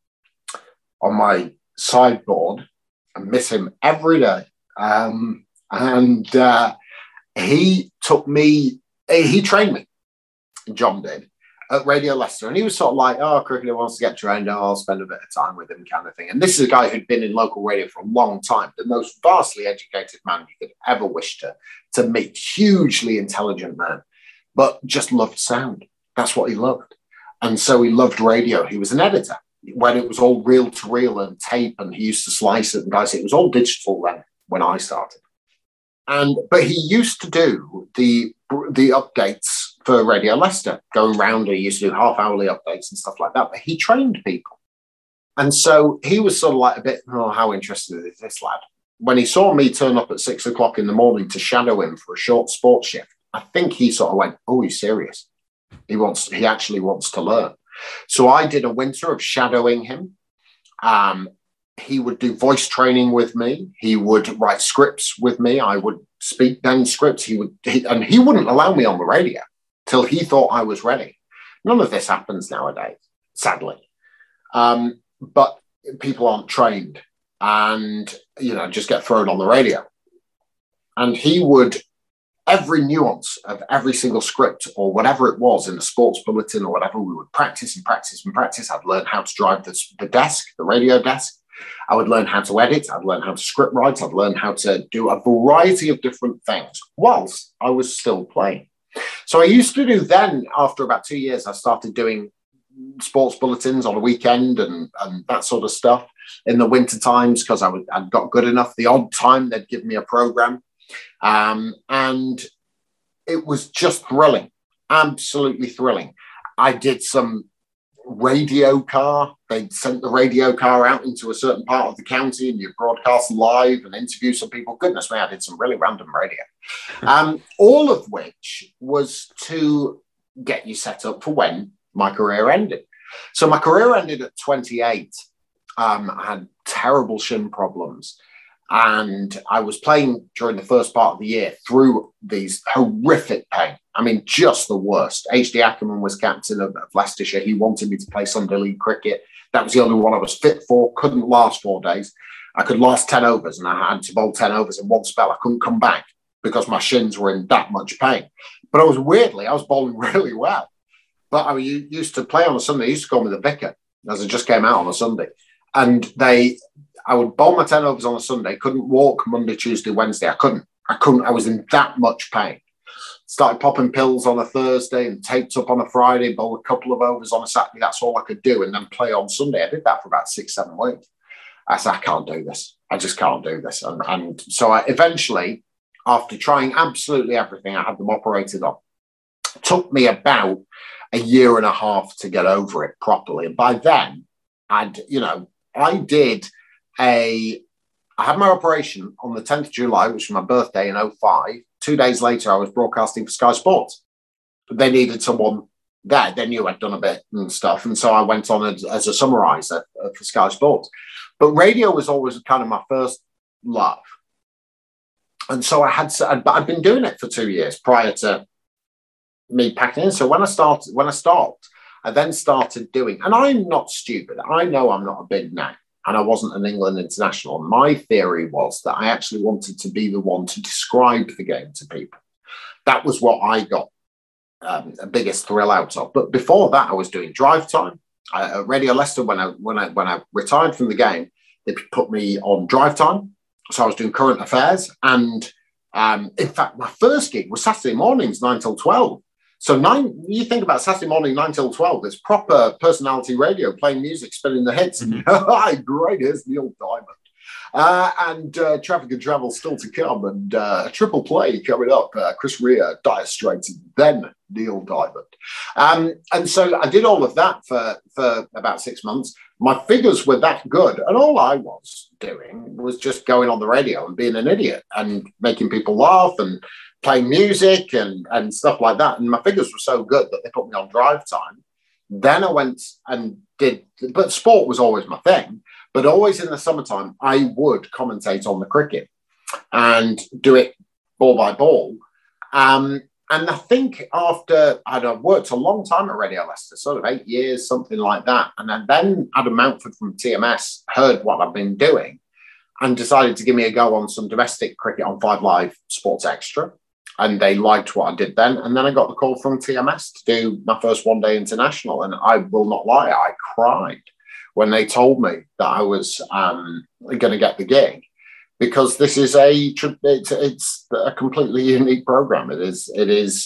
on my sideboard. I miss him every day. Um, and uh, he took me, he trained me, John did, at Radio Leicester. And he was sort of like, oh, cricketer wants to get trained. Oh, I'll spend a bit of time with him, kind of thing. And this is a guy who'd been in local radio for a long time, the most vastly educated man you could ever wish to, to meet. Hugely intelligent man, but just loved sound. That's what he loved. And so he loved radio. He was an editor when it was all reel to reel and tape, and he used to slice it and dice it. It was all digital then when I started. And but he used to do the the updates for Radio Leicester, going round. He used to do half-hourly updates and stuff like that, but he trained people. And so he was sort of like a bit, oh, how interested is this lad? When he saw me turn up at six o'clock in the morning to shadow him for a short sports shift, I think he sort of went, oh, he's serious. He wants, he actually wants to learn. So I did a winter of shadowing him. Um, he would do voice training with me. He would write scripts with me. I would speak then scripts. He would, he, and he wouldn't allow me on the radio till he thought I was ready. None of this happens nowadays, sadly. Um, but people aren't trained and, you know, just get thrown on the radio. And he would, every nuance of every single script or whatever it was in the sports bulletin or whatever, we would practice and practice and practice. I'd learn how to drive the, the desk, the radio desk. I would learn how to edit. I'd learn how to script write. I'd learn how to do a variety of different things whilst I was still playing. So I used to do then, after about two years, I started doing sports bulletins on a weekend and, and that sort of stuff in the winter times because I would, I'd got good enough. The odd time they'd give me a program. Um, and it was just thrilling, absolutely thrilling. I did some radio car. They sent the radio car out into a certain part of the county and you broadcast live and interview some people. Goodness me, I did some really random radio. Um, all of which was to get you set up for when my career ended. So my career ended at twenty-eight. Um, I had terrible shin problems. And I was playing during the first part of the year through these horrific pain. I mean, just the worst. H D Ackerman was captain of, of Leicestershire. He wanted me to play Sunday League cricket. That was the only one I was fit for. Couldn't last four days. I could last ten overs, and I had to bowl ten overs in one spell. I couldn't come back because my shins were in that much pain. But I was weirdly, I was bowling really well. But I used to play on a Sunday. They used to call me the vicar, as I just came out on a Sunday. And they... I would bowl my ten overs on a Sunday, couldn't walk Monday, Tuesday, Wednesday. I couldn't. I couldn't. I was in that much pain. started popping pills on a Thursday and taped up on a Friday, bowl a couple of overs on a Saturday. That's all I could do. And then play on Sunday. I did that for about six, seven weeks. I said, I can't do this. I just can't do this. And, and so I eventually, after trying absolutely everything, I had them operated on. It took me about a year and a half to get over it properly. And by then, I'd, you know, I did a, I had my operation on the tenth of July, which was my birthday in oh five. Two days later, I was broadcasting for Sky Sports. They needed someone there. They knew I'd done a bit and stuff. And so I went on as, as a summariser for Sky Sports. But radio was always kind of my first love. And so I had, but I'd been doing it for two years prior to me packing in. So when I started, when I stopped, I then started doing, and I'm not stupid. I know I'm not a bid now, and I wasn't an England international. My theory was that I actually wanted to be the one to describe the game to people. That was what I got um, the biggest thrill out of. But before that, I was doing drive time. I, at Radio Leicester, when I when I when I retired from the game, they put me on drive time. So I was doing current affairs, and um, in fact, my first gig was Saturday mornings, nine till twelve. So nine, you think about Saturday morning, nine till twelve, it's proper personality radio, playing music, spinning the hits. And mm-hmm. Great, here's Neil Diamond. Uh, and uh, Traffic and Travel still to come, and uh, a triple play coming up. Uh, Chris Rea, Dire Straits, and then Neil Diamond. Um, and so I did all of that for, for about six months. My figures were that good, and all I was doing was just going on the radio and being an idiot and making people laugh and playing music and, and stuff like that. And my figures were so good that they put me on drive time. Then I went and did, but sport was always my thing. But always in the summertime, I would commentate on the cricket and do it ball by ball. Um, and I think after I'd worked a long time at Radio Leicester, sort of eight years, something like that. And then Adam Mountford from T M S heard what I've been doing and decided to give me a go on some domestic cricket on Five Live Sports Extra. And they liked what I did then. And then I got the call from T M S to do my first one-day international. And I will not lie, I cried when they told me that I was um, going to get the gig, because this is a it's, it's a completely unique program. It is it is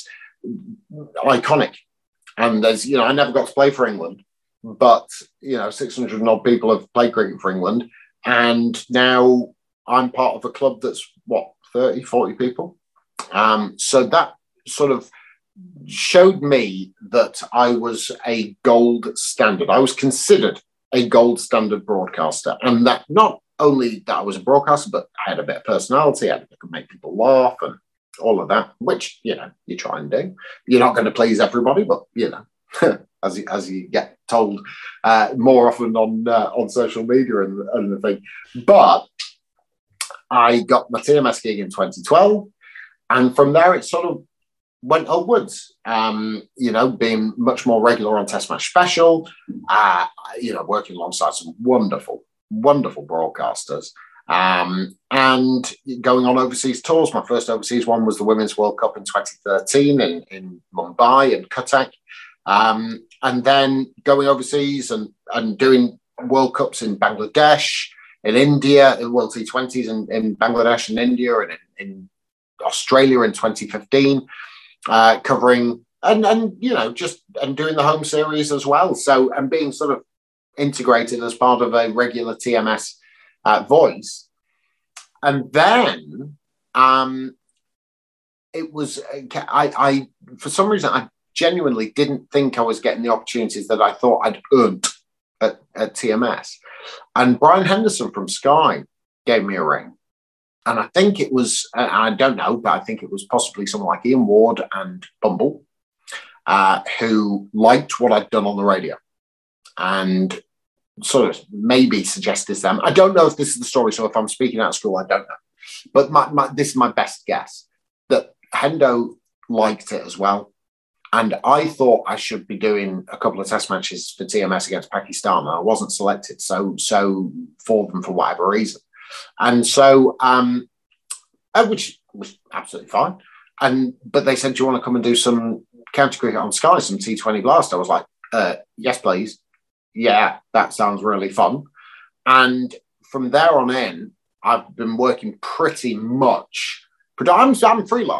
iconic, and there's you know I never got to play for England, but you know six hundred and odd people have played cricket for England, and now I'm part of a club that's what thirty, forty people. Um, so that sort of showed me that I was a gold standard. I was considered a gold standard broadcaster, and that not only that I was a broadcaster, but I had a bit of personality. I could make people laugh and all of that, which you know you try and do. You're not going to please everybody, but you know, as you, as you get told uh, more often on uh, on social media and, and the thing. But I got my T M S gig in twenty twelve, and from there it sort of went upwards, um, you know, being much more regular on Test Match Special, uh, you know, working alongside some wonderful, wonderful broadcasters, um, and going on overseas tours. My first overseas one was the Women's World Cup in twenty thirteen in, in Mumbai and Cuttack, um, and then going overseas and, and doing World Cups in Bangladesh, in India, in World T twenties in, in Bangladesh and India, and in, in Australia in twenty fifteen. Uh, covering and and you know just and doing the home series as well, so and being sort of integrated as part of a regular T M S uh, voice. And then um, it was I, I for some reason I genuinely didn't think I was getting the opportunities that I thought I'd earned at, at T M S, and Brian Henderson from Sky gave me a ring. And I think it was, I don't know, but I think it was possibly someone like Ian Ward and Bumble, uh, who liked what I'd done on the radio and sort of maybe suggested them. I don't know if this is the story, so if I'm speaking out of school, I don't know. But my, my, this is my best guess, that Hendo liked it as well. And I thought I should be doing a couple of test matches for T M S against Pakistan. I wasn't selected, so so for them for whatever reason. And so, um, which was absolutely fine. And but they said, "Do you want to come and do some county cricket on Sky, some T twenty Blast?" I was like, uh, "Yes, please. Yeah, that sounds really fun." And from there on in, I've been working pretty much. But I'm I'm freelance,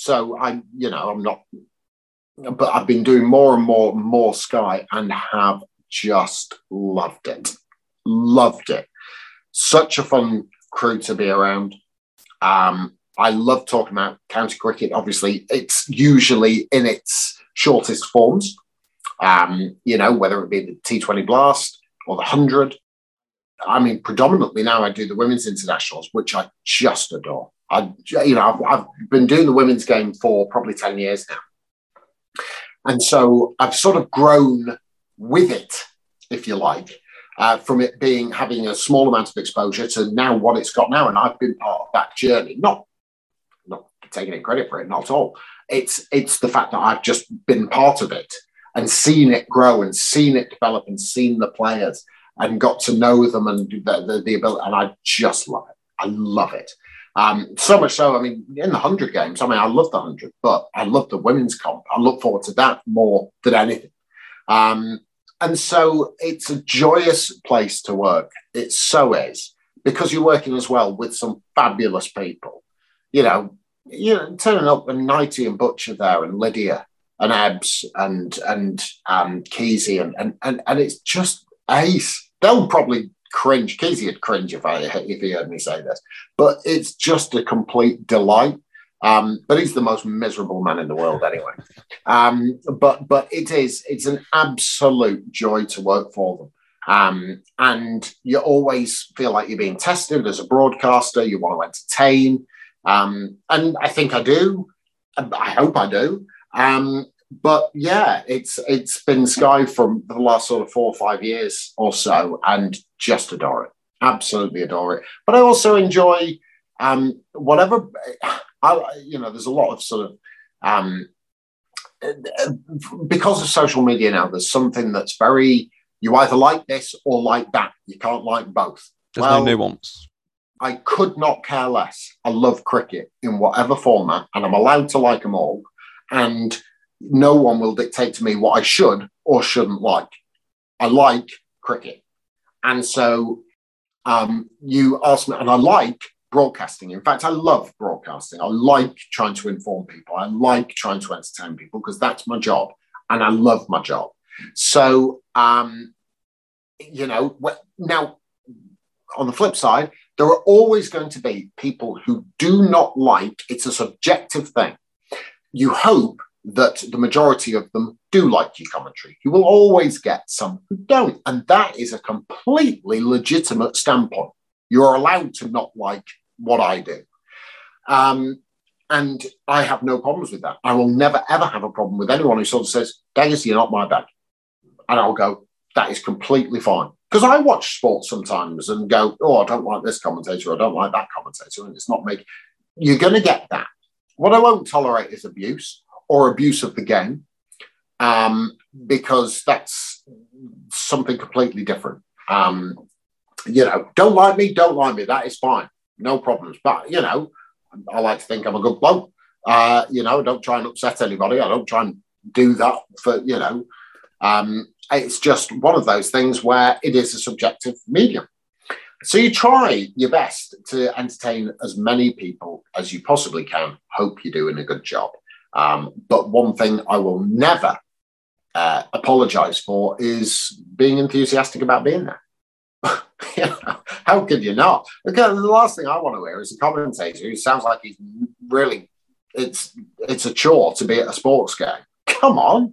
so I, you know, I'm not, but I've been doing more and more and more Sky and have just loved it. Loved it. Such a fun crew to be around. Um, I love talking about county cricket. Obviously, it's usually in its shortest forms, um, you know, whether it be the T twenty Blast or the one hundred. I mean, predominantly now I do the women's internationals, which I just adore. I, you know, I've, I've been doing the women's game for probably ten years now. And so I've sort of grown with it, if you like, uh, from it being having a small amount of exposure to now what it's got now. And I've been part of that journey, not, not taking any credit for it, not at all. It's, it's the fact that I've just been part of it and seen it grow and seen it develop and seen the players and got to know them and the, the, the ability. And I just love it. I love it. Um, so much so, I mean, in the one hundred games, I mean, I love the one hundred, but I love the women's comp. I look forward to that more than anything. Um, and so it's a joyous place to work. It so is, because you're working as well with some fabulous people. You know, you know, turning up and Nighty and Butcher there and Lydia and Ebbs and and um, Keezy and, and and and it's just ace. They'll probably cringe. Keezy would cringe if I if he heard me say this, but it's just a complete delight. Um, but he's the most miserable man in the world anyway. Um, but but it is it's an absolute joy to work for them. Um, and you always feel like you're being tested as a broadcaster. You want to entertain, um, and I think I do. I hope I do. Um, But yeah, it's it's been Sky from the last sort of four or five years or so, and just adore it. Absolutely adore it. But I also enjoy um, whatever. I you know, there's a lot of sort of um, because of social media now. There's something that's very you either like this or like that. You can't like both. There's well, no nuance. I could not care less. I love cricket in whatever format, and I'm allowed to like them all. And no one will dictate to me what I should or shouldn't like. I like cricket. And so um, you ask me, and I like broadcasting. In fact, I love broadcasting. I like trying to inform people. I like trying to entertain people because that's my job. And I love my job. So, um, you know, now on the flip side, there are always going to be people who do not like, it's a subjective thing. You hope that the majority of them do like your commentary. You will always get some who don't. And that is a completely legitimate standpoint. You're allowed to not like what I do. Um, and I have no problems with that. I will never, ever have a problem with anyone who sort of says, Daggers, you're not my bag. And I'll go, that is completely fine. Because I watch sports sometimes and go, oh, I don't like this commentator, I don't like that commentator, and it's not me. You're going to get that. What I won't tolerate is abuse. Or abuse of the game, um, because that's something completely different. Um, you know, don't like me, don't like me. That is fine, no problems. But you know, I like to think I'm a good bloke. Uh, you know, I don't try and upset anybody. I don't try and do that for you know. Um, it's just one of those things where it is a subjective medium. So you try your best to entertain as many people as you possibly can. Hope you're doing a good job. Um, but one thing I will never uh, apologize for is being enthusiastic about being there. You know, how could you not? Because the last thing I want to hear is a commentator who sounds like he's really, it's it's a chore to be at a sports game. Come on,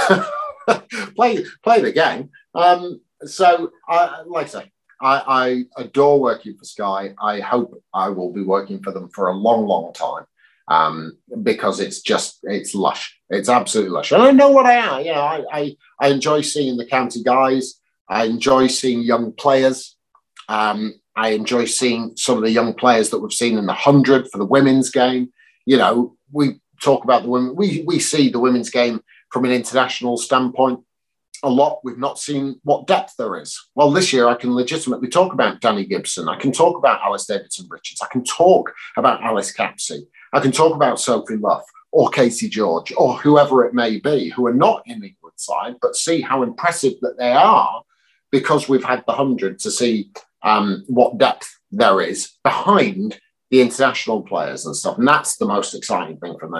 play play the game. Um, so, I, like I say, I, I adore working for Sky. I hope I will be working for them for a long, long time. Um, because it's just, it's lush. It's absolutely lush. And I know what I am. You know, I, I, I enjoy seeing the county guys. I enjoy seeing young players. Um, I enjoy seeing some of the young players that we've seen in the one hundred for the women's game. You know, we talk about the women. We, we see the women's game from an international standpoint a lot. We've not seen what depth there is. Well, this year I can legitimately talk about Danny Gibson. I can talk about Alice Davidson-Richards. I can talk about Alice Capsey. I can talk about Sophie Luff or Casey George or whoever it may be who are not in the England side, but see how impressive that they are because we've had the one hundred to see um, what depth there is behind the international players and stuff. And that's the most exciting thing for me.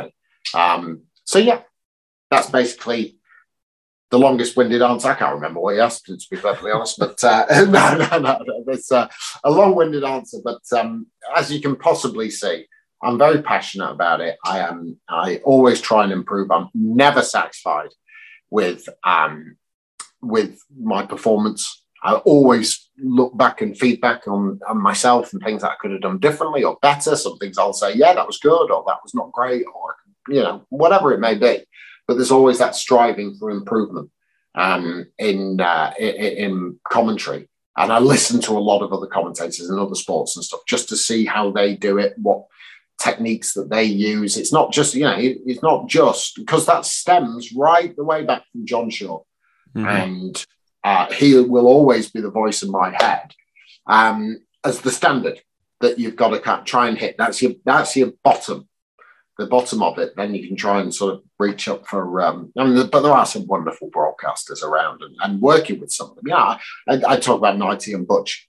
Um, so, yeah, that's basically the longest-winded answer. I can't remember what you asked, to be perfectly honest, but uh, no, no, no, no, it's uh, a long-winded answer. But um, as you can possibly see, I'm very passionate about it. I am. I always try and improve. I'm never satisfied with um, with my performance. I always look back and feedback on, on myself and things that I could have done differently or better. Some things I'll say, yeah, that was good, or that was not great, or you know, whatever it may be. But there's always that striving for improvement um, in, uh, in in commentary. And I listen to a lot of other commentators in other sports and stuff just to see how they do it, what techniques that they use. It's not just, you know, it, it's not just because that stems right the way back from John Shaw. Mm-hmm. And uh, he will always be the voice in my head um, as the standard that you've got to try and hit. That's your, that's your bottom. The bottom of it, then you can try and sort of reach up for. Um, I mean, but there are some wonderful broadcasters around, and, and working with some of them. Yeah, I, I talk about Nighty and Butch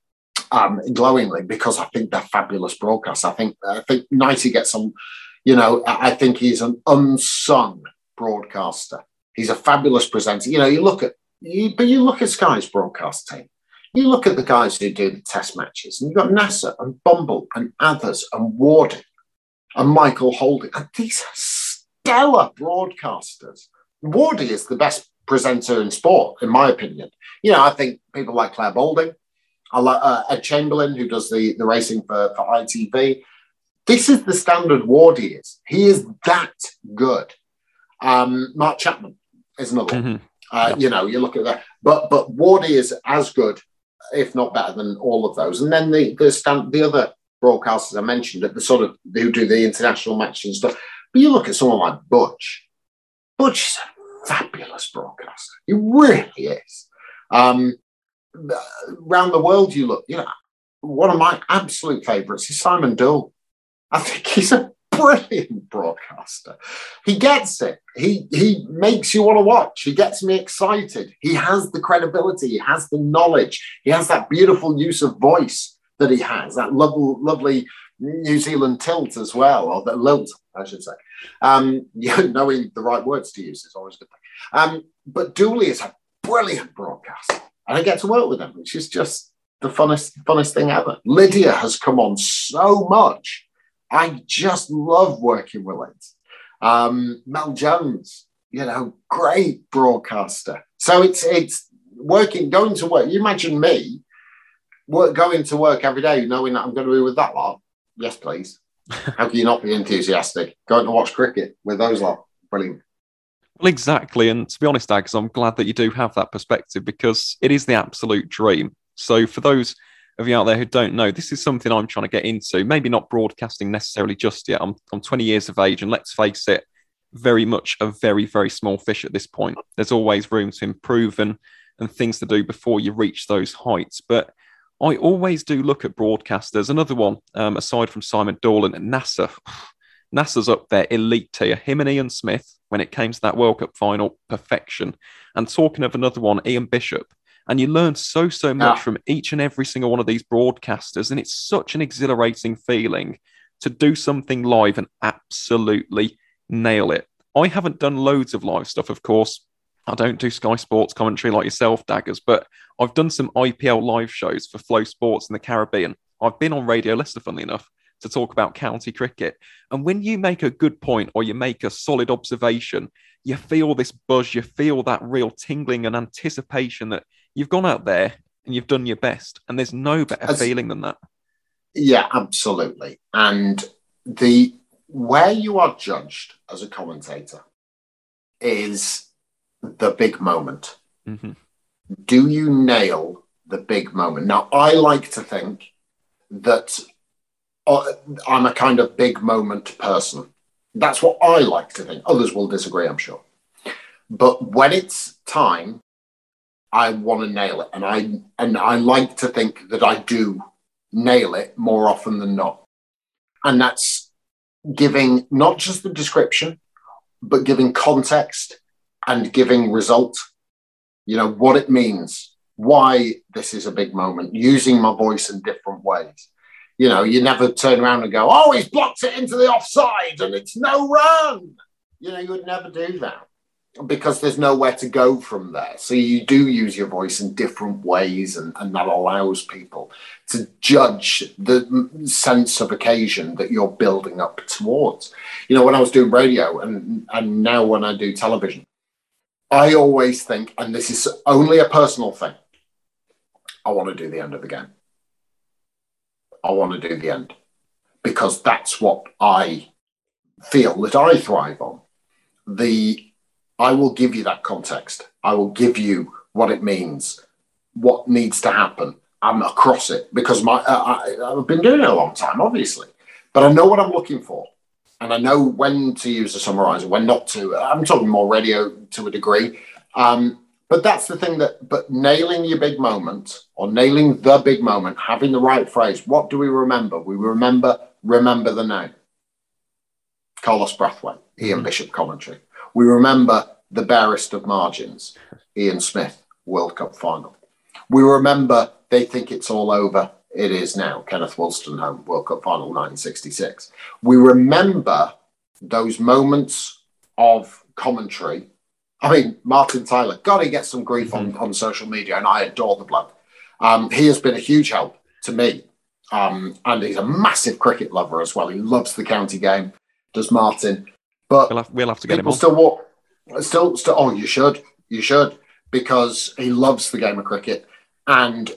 um, glowingly because I think they're fabulous broadcasts. I think I think Nighty gets some. You know, I think he's an unsung broadcaster. He's a fabulous presenter. You know, you look at you, but you look at Sky's broadcast team. You look at the guys who do the test matches, and you've got Nasser and Bumble and Athers and Wardy and Michael Holding. And these are stellar broadcasters. Wardy is the best presenter in sport, in my opinion. You know, I think people like Claire Balding, I like uh, Ed Chamberlain, who does the, the racing for, for I T V. This is the standard Wardy is. He is that good. Um, Mark Chapman is another mm-hmm. one. Uh, yeah. You know, you look at that. But but Wardy is as good, if not better, than all of those. And then the the, stand, the other broadcasters I mentioned at the sort of who do the international matches and stuff. But you look at someone like Butch. Butch is a fabulous broadcaster. He really is. Um, around the world, you look, you know, one of my absolute favourites is Simon Dole. I think he's a brilliant broadcaster. He gets it. He he makes you want to watch. He gets me excited. He has the credibility. He has the knowledge. He has that beautiful use of voice that he has, that lovely, lovely New Zealand tilt as well, or the lilt, I should say. Um, yeah, knowing the right words to use is always a good thing. Um, but Dooley is a brilliant broadcaster, and I get to work with him, which is just the funnest, funnest thing ever. Lydia has come on so much. I just love working with it. Um, Mel Jones, you know, great broadcaster. So it's it's working, going to work. You imagine me work, going to work every day knowing that I'm going to be with that lot. Yes, please. How can you not be enthusiastic? Going to watch cricket with those lot. Brilliant. Well, exactly. And to be honest, Ags, I'm glad that you do have that perspective because it is the absolute dream. So for those of you out there who don't know, this is something I'm trying to get into. Maybe not broadcasting necessarily just yet. I'm, I'm twenty years of age, and let's face it, very much a very, very small fish at this point. There's always room to improve and, and things to do before you reach those heights. But I always do look at broadcasters. Another one, um, aside from Simon Dolan and Nasser. Nasser's up there, elite tier. Him and Ian Smith, when it came to that World Cup final, perfection. And talking of another one, Ian Bishop. And you learn so, so much yeah. from each and every single one of these broadcasters. And it's such an exhilarating feeling to do something live and absolutely nail it. I haven't done loads of live stuff, of course. I don't do Sky Sports commentary like yourself, Daggers, but I've done some I P L live shows for Flow Sports in the Caribbean. I've been on Radio Leicester, funnily enough, to talk about county cricket. And when you make a good point or you make a solid observation, you feel this buzz, you feel that real tingling and anticipation that you've gone out there and you've done your best. And there's no better As, feeling than that. Yeah, absolutely. And the where you are judged as a commentator is the big moment. Mm-hmm. Do you nail the big moment? Now, I like to think that I'm a kind of big moment person. That's what I like to think. Others will disagree, I'm sure. But when it's time, I want to nail it. And I and I like to think that I do nail it more often than not. And that's giving not just the description, but giving context and giving result. You know, what it means, why this is a big moment, using my voice in different ways. You know, you never turn around and go, oh, he's blocked it into the offside and it's no run. You know, you would never do that because there's nowhere to go from there. So you do use your voice in different ways, and, and that allows people to judge the sense of occasion that you're building up towards. You know, when I was doing radio and, and now when I do television, I always think, and this is only a personal thing, I want to do the end of the game. I want to do the end because that's what I feel that I thrive on. The I will give you that context. I will give you what it means, what needs to happen. I'm across it because my uh, I, I've been doing it a long time, obviously, but I know what I'm looking for, and I know when to use a summarizer, when not to. I'm talking more radio to a degree, um, but that's the thing that. But nailing your big moment or nailing the big moment, having the right phrase. What do we remember? We remember remember the name. Carlos Brathwaite, Ian Bishop commentary. We remember the barest of margins, Ian Smith, World Cup final. We remember they think it's all over. It is now. Kenneth Wolstenholme, World Cup final, nineteen sixty-six. We remember those moments of commentary. I mean, Martin Tyler, God, he gets some grief on, on social media, and I adore the bloke. Um, he has been a huge help to me. Um, and he's a massive cricket lover as well. He loves the county game, does Martin. But we'll have, we'll have to get him on. Still walk, still, still. Oh, you should, you should, because he loves the game of cricket, and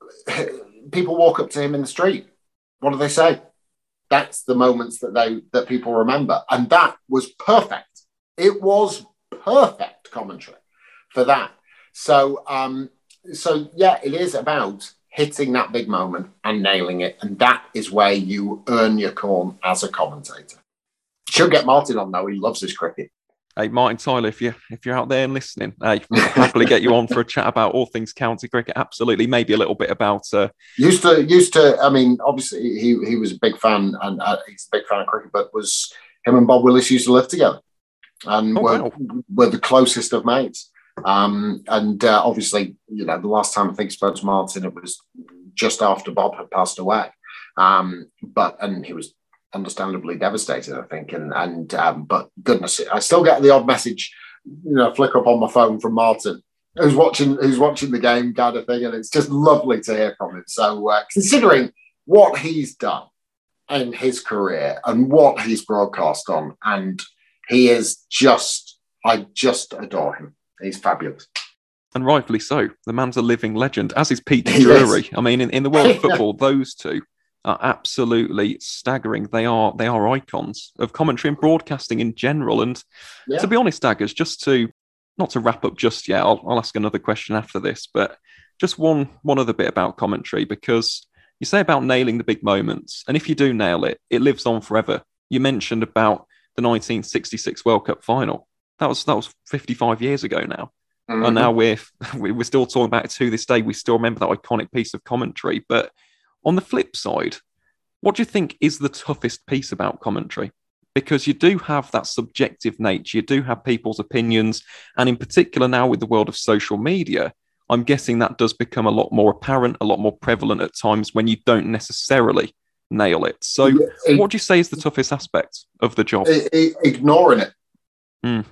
people walk up to him in the street. What do they say? That's the moments that they that people remember, and that was perfect. It was perfect commentary for that. So, um, so yeah, it is about hitting that big moment and nailing it, and that is where you earn your corn as a commentator. Should get Martin on though. He loves his cricket. Hey, Martin Tyler, if you if you're out there and listening, hey, we'll happily get you on for a chat about all things county cricket. Absolutely, maybe a little bit about. Uh... Used to, used to. I mean, obviously, he he was a big fan, and uh, he's a big fan of cricket. But was him and Bob Willis used to live together, and oh, were wow. were the closest of mates. Um, and uh, obviously, you know, the last time I think I spoke to Martin, it was just after Bob had passed away. Um, but and he was understandably devastated, I think, and and um, but goodness, I still get the odd message, you know, flicker up on my phone from Martin, who's watching who's watching the game, kind of thing, and it's just lovely to hear from him. So, uh, considering what he's done in his career and what he's broadcast on, and he is just, I just adore him. He's fabulous. And rightfully so. The man's a living legend, as is Pete Drury. Yes. I mean, in, in the world of football, those two are absolutely staggering. They are they are icons of commentary and broadcasting in general. And yeah. to be honest, Daggers, just to not to wrap up just yet, I'll, I'll ask another question after this, but just one one other bit about commentary, because you say about nailing the big moments, and if you do nail it, it lives on forever. You mentioned about the nineteen sixty-six World Cup final. That was that was fifty-five years ago now. Mm-hmm. And now we're we're still talking about it to this day. We still remember that iconic piece of commentary. But on the flip side, what do you think is the toughest piece about commentary? Because you do have that subjective nature, you do have people's opinions, and in particular now with the world of social media, I'm guessing that does become a lot more apparent, a lot more prevalent at times when you don't necessarily nail it. So it, what do you say is the toughest aspect of the job? It, it, ignoring it. Mm.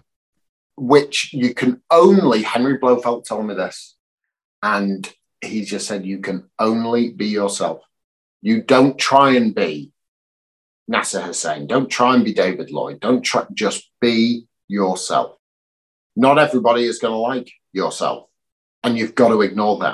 Which you can only, Henry Blofeld told me this, and he just said, you can only be yourself. You don't try and be Nasser Hussain. Don't try and be David Lloyd. Don't try, just be yourself. Not everybody is going to like yourself, and you've got to ignore that.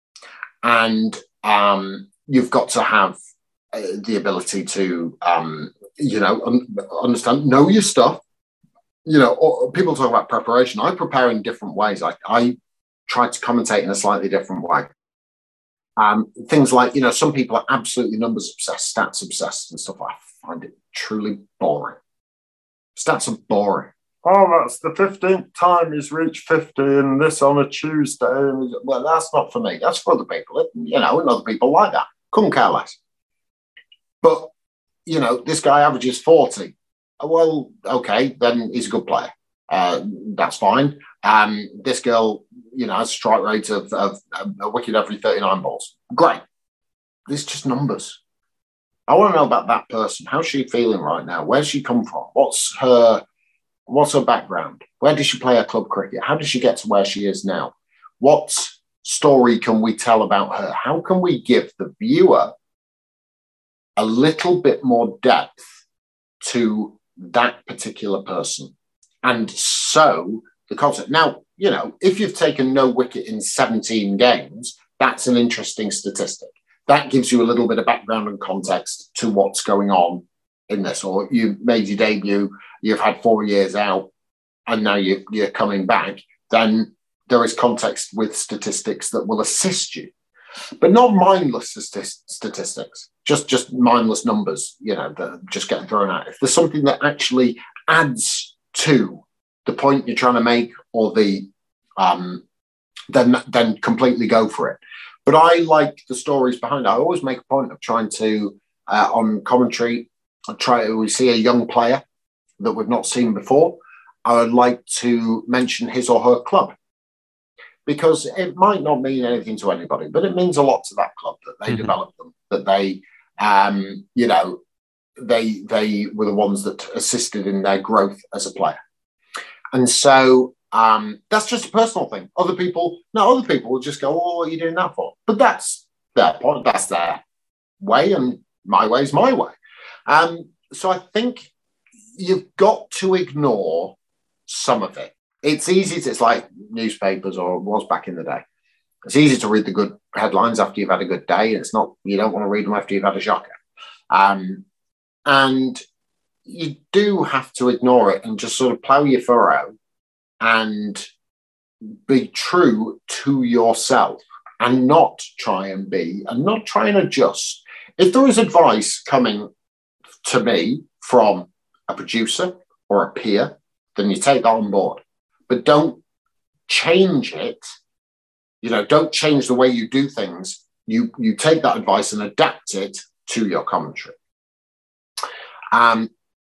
And um, you've got to have uh, the ability to, um, you know, un- understand, know your stuff. You know, people talk about preparation. I prepare in different ways. I, I try to commentate in a slightly different way. Um, things like, you know, some people are absolutely numbers obsessed, stats obsessed and stuff. I find it truly boring. Stats are boring. Oh, that's the fifteenth time he's reached fifty and this on a Tuesday. Well, that's not for me. That's for other people. You know, and other people like that. Couldn't care less. But, you know, this guy averages forty. Well, okay, then he's a good player. Uh, that's fine. Um, this girl, you know, has a strike rate of, of, of a wicket every thirty-nine balls. Great. It's just numbers. I want to know about that person. How's she feeling right now? Where's she come from? What's her what's her background? Where did she play her club cricket? How did she get to where she is now? What story can we tell about her? How can we give the viewer a little bit more depth to that particular person? And so the concept. Now, you know, if you've taken no wicket in seventeen games, that's an interesting statistic. That gives you a little bit of background and context to what's going on in this. Or you made your debut, you've had four years out, and now you, you're coming back, then there is context with statistics that will assist you. But not mindless statistics, just, just mindless numbers, you know, that just getting thrown out. If there's something that actually adds to the point you're trying to make, or the um, then then completely go for it. But I like the stories behind it. I always make a point of trying to, uh, on commentary, I try to we see a young player that we've not seen before. I would like to mention his or her club, because it might not mean anything to anybody, but it means a lot to that club that they mm-hmm. developed them, that they, um, you know, they they were the ones that assisted in their growth as a player. And so um, that's just a personal thing. Other people, no, other people will just go, oh, what are you doing that for? But that's their point. That's their way, and my way is my way. Um, so I think you've got to ignore some of it. It's easy to, it's like newspapers, or it was back in the day. It's easy to read the good headlines after you've had a good day. It's not, you don't want to read them after you've had a shocker. Um, and you do have to ignore it and just sort of plough your furrow and be true to yourself, and not try and be, and not try and adjust. If there is advice coming to me from a producer or a peer, then you take that on board. But don't change it. You know, don't change the way you do things. You, you take that advice and adapt it to your commentary. Um,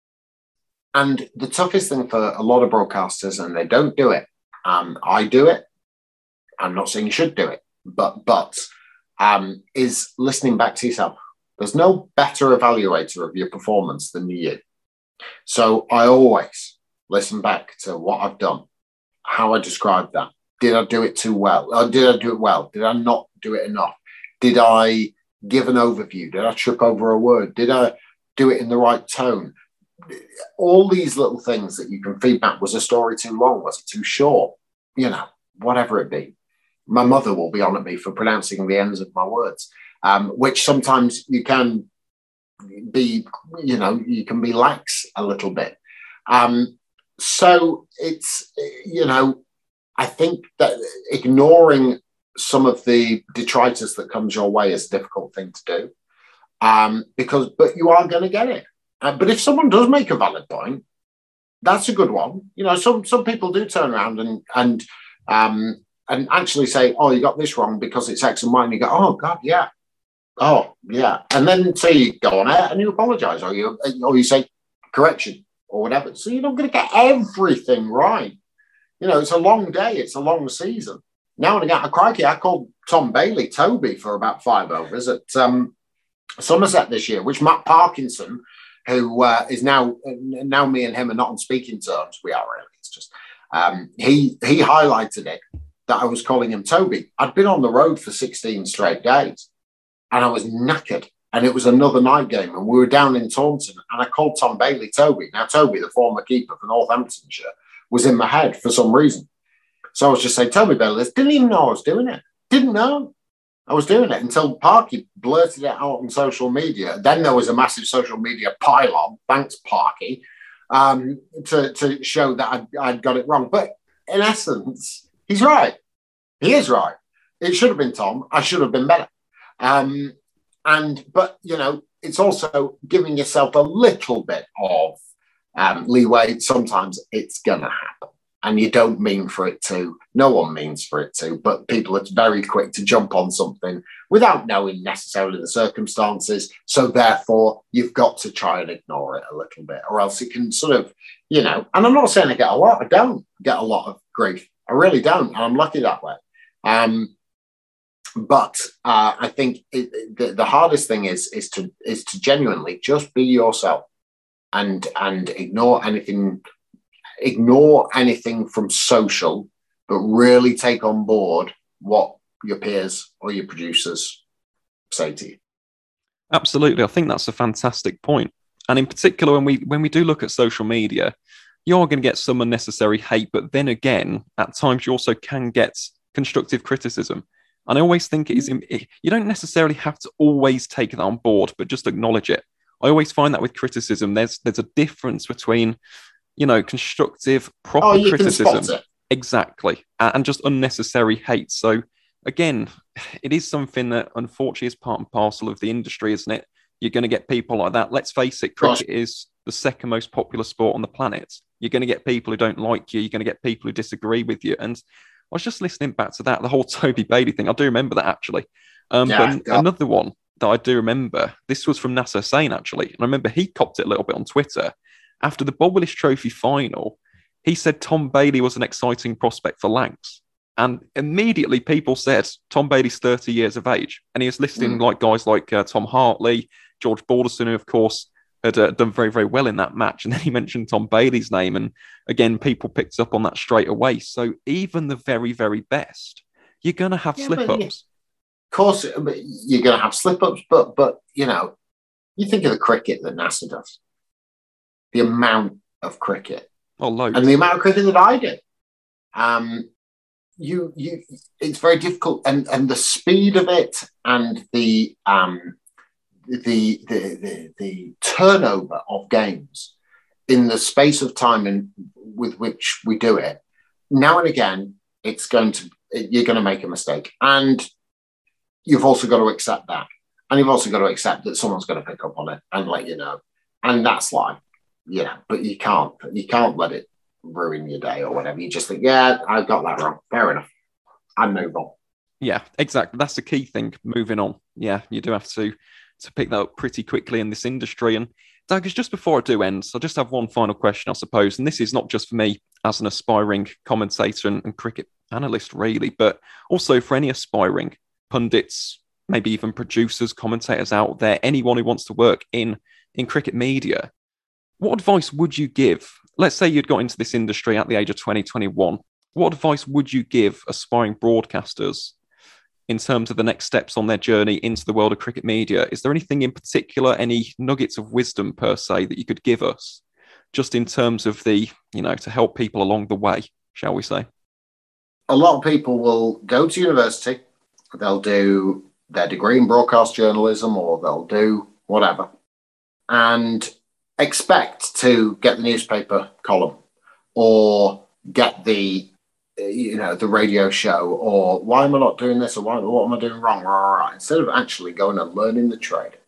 And the toughest thing for a lot of broadcasters, and they don't do it, um, I do it, I'm not saying you should do it, but, but um, is listening back to yourself. There's no better evaluator of your performance than you. So I always listen back to what I've done, how I described that. Did I do it too well? Or did I do it well? Did I not do it enough? Did I give an overview? Did I trip over a word? Did I do it in the right tone? All these little things that you can feedback. Was a story too long? Was it too short? You know, whatever it be. My mother will be on at me for pronouncing the ends of my words, um, which sometimes you can be, you know, you can be lax a little bit. Um, so it's, you know, I think that ignoring some of the detritus that comes your way is a difficult thing to do, um, because, but you are going to get it. Uh, but if someone does make a valid point, that's a good one. You know, some some people do turn around and and um, and actually say, "Oh, you got this wrong because it's X and Y," and you go, "Oh God, yeah, oh yeah," and then so you go on air and you apologise, or you or you say correction or whatever. So you're not going to get everything right. You know, it's a long day, it's a long season. Now and again, a crikey, I called Tom Bailey Toby for about five overs at um, Somerset this year, which Matt Parkinson, who uh, is now, now me and him are not on speaking terms. We are really. It's just, um, he, he highlighted it that I was calling him Toby. I'd been on the road for sixteen straight days and I was knackered. And it was another night game and we were down in Taunton and I called Tom Bailey Toby. Now, Toby, the former keeper for Northamptonshire, was in my head for some reason. So I was just saying, Toby Bailey, didn't even know I was doing it. Didn't know I was doing it until Parky blurted it out on social media. Then there was a massive social media pile-on, thanks Parky, um, to, to show that I'd, I'd got it wrong. But in essence, he's right. He is right. It should have been Tom. I should have been better. Um, and, but, you know, it's also giving yourself a little bit of um, leeway. Sometimes it's going to happen. And you don't mean for it to. No one means for it to. But people are very quick to jump on something without knowing necessarily the circumstances. So therefore, you've got to try and ignore it a little bit, or else it can sort of, you know. And I'm not saying I get a lot. I don't get a lot of grief. I really don't. And I'm lucky that way. Um, but uh, I think it, the, the hardest thing is is to is to genuinely just be yourself and and ignore anything, ignore anything from social, but really take on board what your peers or your producers say to you. Absolutely, I think that's a fantastic point. And in particular, when we when we do look at social media, you are going to get some unnecessary hate, but then again, at times you also can get constructive criticism. And I always think it is, you don't necessarily have to always take that on board, but just acknowledge it. I always find that with criticism, there's there's a difference between, you know, constructive, proper oh, you criticism. Can spot it. Exactly. And just unnecessary hate. So again, it is something that unfortunately is part and parcel of the industry, isn't it? You're going to get people like that. Let's face it, cricket is the second most popular sport on the planet. You're going to get people who don't like you. You're going to get people who disagree with you. And I was just listening back to that, the whole Toby Bailey thing. I do remember that, actually. Um, yeah, but another one that I do remember, this was from Nasser Hussain, actually. And I remember he copped it a little bit on Twitter. After the Bob Willis Trophy final, he said Tom Bailey was an exciting prospect for Lancs. And immediately people said, Tom Bailey's thirty years of age. And he was listing mm. like guys like uh, Tom Hartley, George Balderson, who, of course, had uh, done very, very well in that match. And then he mentioned Tom Bailey's name. And again, people picked up on that straight away. So even the very, very best, you're going to have yeah, slip-ups. Yeah. Of course, you're going to have slip-ups. But, but, you know, you think of the cricket that Nasser does. The amount of cricket. Oh, loads. And the amount of cricket that I did. Um, you, you, it's very difficult. And, and the speed of it and the... Um, The, the the the turnover of games in the space of time in with which we do it, now and again, it's going to you're going to make a mistake, and you've also got to accept that, and you've also got to accept that someone's going to pick up on it and let you know, and that's life, you know. But you can't you can't let it ruin your day or whatever. You just think, yeah, I got that wrong. Fair enough. I move on. Yeah, exactly. That's the key thing. Moving on. Yeah, you do have to. to pick that up pretty quickly in this industry. And Douglas, just before I do end, so I just have one final question, I suppose. And this is not just for me as an aspiring commentator and, and cricket analyst, really, but also for any aspiring pundits, maybe even producers, commentators out there, anyone who wants to work in, in cricket media. What advice would you give? Let's say you'd got into this industry at the age of twenty, twenty-one. What advice would you give aspiring broadcasters in terms of the next steps on their journey into the world of cricket media? Is there anything in particular, any nuggets of wisdom per se that you could give us just in terms of the, you know, to help people along the way, shall we say? A lot of people will go to university, they'll do their degree in broadcast journalism or they'll do whatever and expect to get the newspaper column or get the you know, the radio show, or why am I not doing this, or why, what am I doing wrong? Instead of actually going and learning the trade,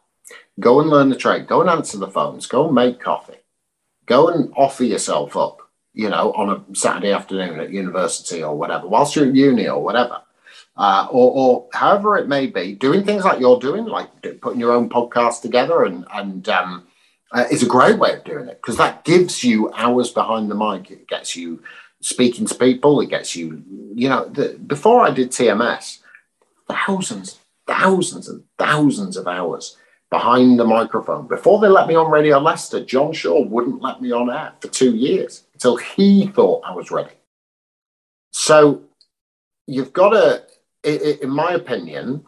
go and learn the trade, go and answer the phones, go and make coffee, go and offer yourself up, you know, on a Saturday afternoon at university or whatever, whilst you're at uni or whatever, uh, or, or however it may be, doing things like you're doing, like putting your own podcast together and, and um, uh, is a great way of doing it because that gives you hours behind the mic. It gets you speaking to people, it gets you, you know, the, before I did T M S, thousands, thousands and thousands of hours behind the microphone. Before they let me on Radio Leicester, John Shaw wouldn't let me on air for two years until he thought I was ready. So you've got to, in my opinion,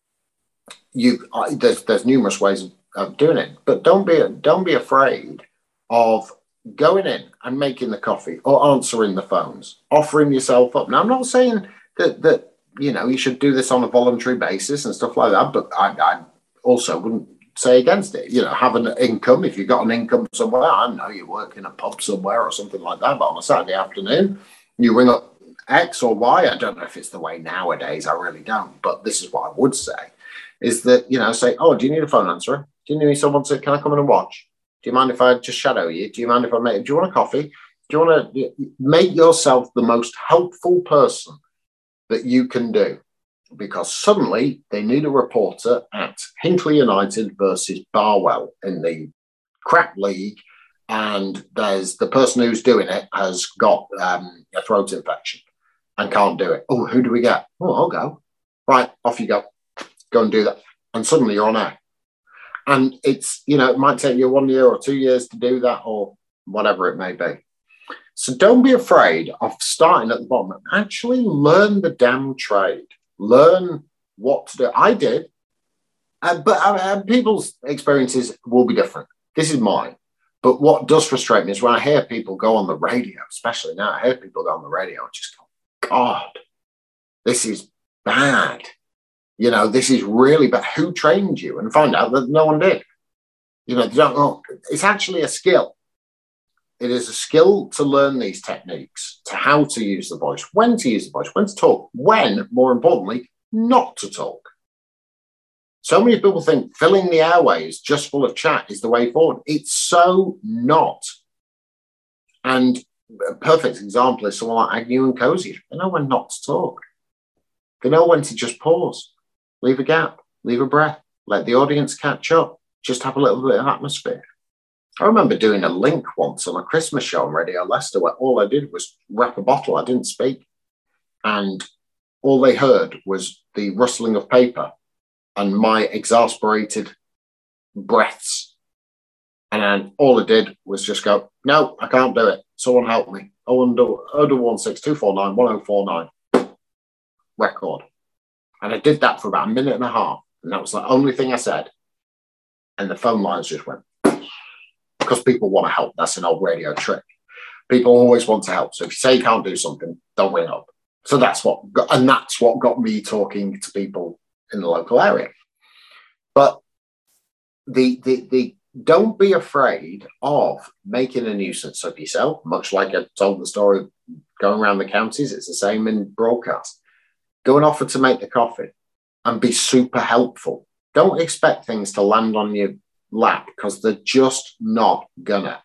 you there's there's numerous ways of, of doing it, but don't be don't be afraid of going in and making the coffee or answering the phones, offering yourself up. Now, I'm not saying that, that you know, you should do this on a voluntary basis and stuff like that, but I, I also wouldn't say against it. You know, have an income. If you've got an income somewhere, I don't know, you work in a pub somewhere or something like that, but on a Saturday afternoon, you ring up X or Y. I don't know if it's the way nowadays. I really don't. But this is what I would say, is that, you know, say, oh, do you need a phone answerer? Do you need someone to, can I come in and watch? Do you mind if I just shadow you? Do you mind if I make, do you want a coffee? Do you want to make yourself the most helpful person that you can do? Because suddenly they need a reporter at Hinckley United versus Barwell in the crap league. And there's the person who's doing it has got um, a throat infection and can't do it. Oh, who do we get? Oh, I'll go. Right, off you go. Go and do that. And suddenly you're on air. And it's, you know, it might take you one year or two years to do that or whatever it may be. So don't be afraid of starting at the bottom. Actually learn the damn trade. Learn what to do. I did. Uh, but uh, people's experiences will be different. This is mine. But what does frustrate me is when I hear people go on the radio, especially now, I hear people go on the radio and just go, God, this is bad. You know, this is really bad. Who trained you? And find out that no one did. You know, they don't know. It's actually a skill. It is a skill to learn these techniques, to how to use the voice, when to use the voice, when to talk, when, more importantly, not to talk. So many people think filling the airways just full of chat is the way forward. It's so not. And a perfect example is someone like Agnew and Cozy. They know when not to talk. They know when to just pause, leave a gap, leave a breath, let the audience catch up, just have a little bit of atmosphere. I remember doing a link once on a Christmas show on Radio Leicester where all I did was wrap a bottle. I didn't speak. And all they heard was the rustling of paper and my exasperated breaths. And then all I did was just go, no, I can't do it. Someone help me. oh one six two four nine one oh four nine. Record. And I did that for about a minute and a half. And that was the only thing I said. And the phone lines just went. Because people want to help. That's an old radio trick. People always want to help. So if you say you can't do something, they'll ring up. So that's what, got, and that's what got me talking to people in the local area. But the, the, the, don't be afraid of making a nuisance of yourself, much like I told the story of going around the counties. It's the same in broadcast. Go and offer to make the coffee and be super helpful. Don't expect things to land on your lap because they're just not gonna.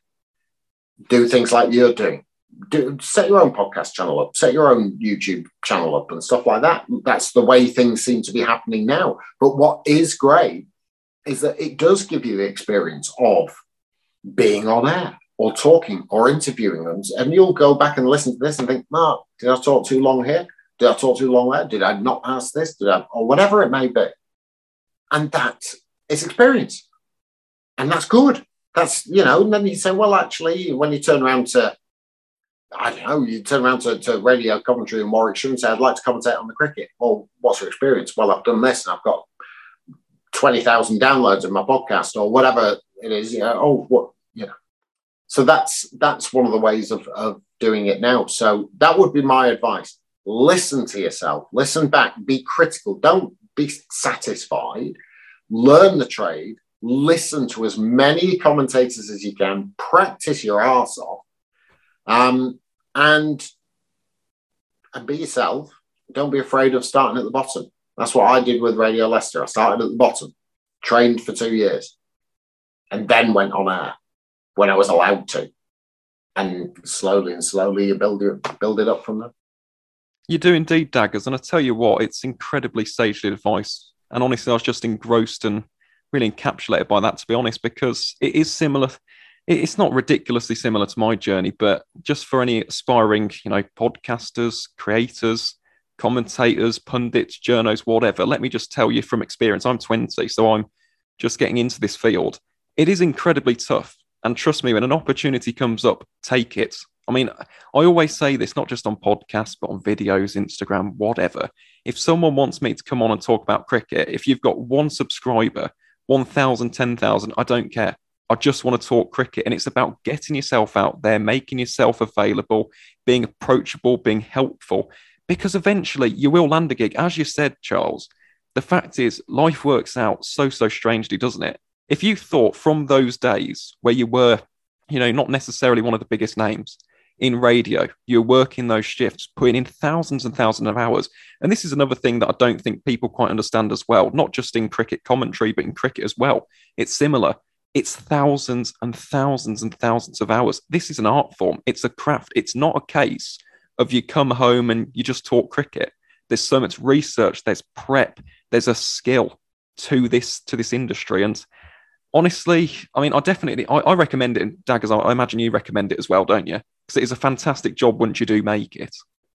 Do things like you're doing. Do, set your own podcast channel up, set your own YouTube channel up and stuff like that. That's the way things seem to be happening now. But what is great is that it does give you the experience of being on air or talking or interviewing them. And you'll go back and listen to this and think, Mark, did I talk too long here? Did I talk too long there? Did I not ask this? Did I, or whatever it may be. And that is experience. And that's good. That's, you know, and then you say, well, actually, when you turn around to, I don't know, you turn around to, to Radio Coventry in Warwickshire and say, I'd like to commentate on the cricket. Well, what's your experience? Well, I've done this and I've got twenty thousand downloads of my podcast or whatever it is. You know, oh, what, you know. So that's that's one of the ways of, of doing it now. So that would be my advice. Listen to yourself. Listen back. Be critical. Don't be satisfied. Learn the trade. Listen to as many commentators as you can. Practice your arse off. Um, and, and be yourself. Don't be afraid of starting at the bottom. That's what I did with Radio Leicester. I started at the bottom, trained for two years, and then went on air when I was allowed to. And slowly and slowly you build it, build it up from there. You do indeed, Daggers. And I tell you what, it's incredibly sagely advice. And honestly, I was just engrossed and really encapsulated by that, to be honest, because it is similar. It's not ridiculously similar to my journey, but just for any aspiring, you know, podcasters, creators, commentators, pundits, journos, whatever, let me just tell you from experience, I'm twenty, so I'm just getting into this field. It is incredibly tough. And trust me, when an opportunity comes up, take it. I mean, I always say this, not just on podcasts, but on videos, Instagram, whatever. If someone wants me to come on and talk about cricket, if you've got one subscriber, one thousand, ten thousand, I don't care. I just want to talk cricket. And it's about getting yourself out there, making yourself available, being approachable, being helpful, because eventually you will land a gig. As you said, Charles, the fact is life works out so, so strangely, doesn't it? If you thought from those days where you were, you know, not necessarily one of the biggest names in radio, you're working those shifts, putting in thousands and thousands of hours. And this is another thing that I don't think people quite understand as well, not just in cricket commentary, but in cricket as well. It's similar. It's thousands and thousands and thousands of hours. This is an art form. It's a craft. It's not a case of you come home and you just talk cricket. There's so much research. There's prep. There's a skill to this to this industry. And honestly, I mean, I definitely, I, I recommend it. And Daggers, I, I imagine you recommend it as well, don't you? Because it is a fantastic job once you do make it.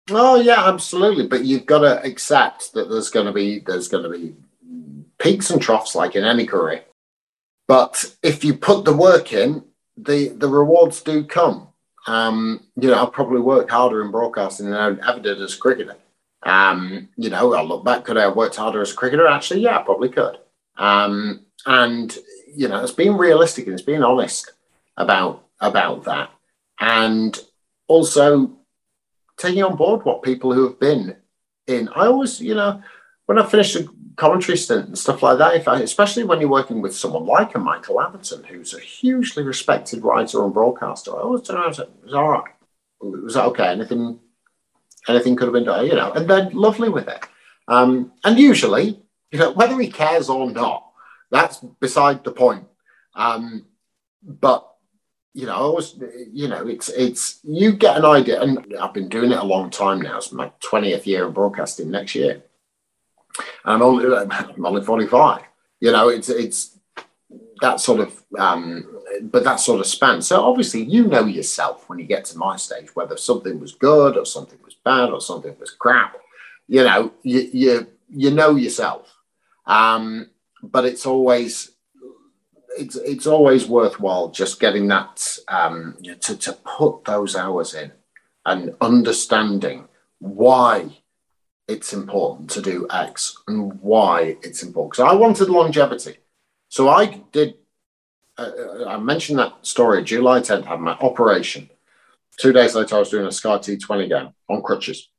Oh yeah, absolutely. But you've got to accept that there's going to be there's going to be peaks and troughs like in any career. But if you put the work in, the the rewards do come. Um, you know, I'll probably work harder in broadcasting than I ever did as a cricketer. Um, you know, I'll look back, could I have worked harder as a cricketer? Actually, yeah, I probably could. Um, and you know, it's being realistic and it's being honest about about that, and also taking on board what people who have been in. I always, you know, when I finished a commentary stint and stuff like that, if I, especially when you're working with someone like a Michael Atherton, who's a hugely respected writer and broadcaster, I always turned around and said, it was all right. Was that okay? Anything, anything could have been done, you know, and they're lovely with it. Um, and usually, you know, whether he cares or not, that's beside the point. Um, but you know, I always, you know, it's, it's, you get an idea, and I've been doing it a long time now. It's my twentieth year in broadcasting next year. And I'm only, I'm only forty-five. You know, it's, it's that sort of, um, but that sort of span. So obviously, you know yourself when you get to my stage, whether something was good or something was bad or something was crap. You know, you, you, you know yourself. Um, but it's always, It's it's always worthwhile just getting that um, to to put those hours in and understanding why it's important to do X and why it's important. So I wanted longevity, so I did. Uh, I mentioned that story. July tenth, I had my operation. Two days later, I was doing a Sky T twenty game on crutches.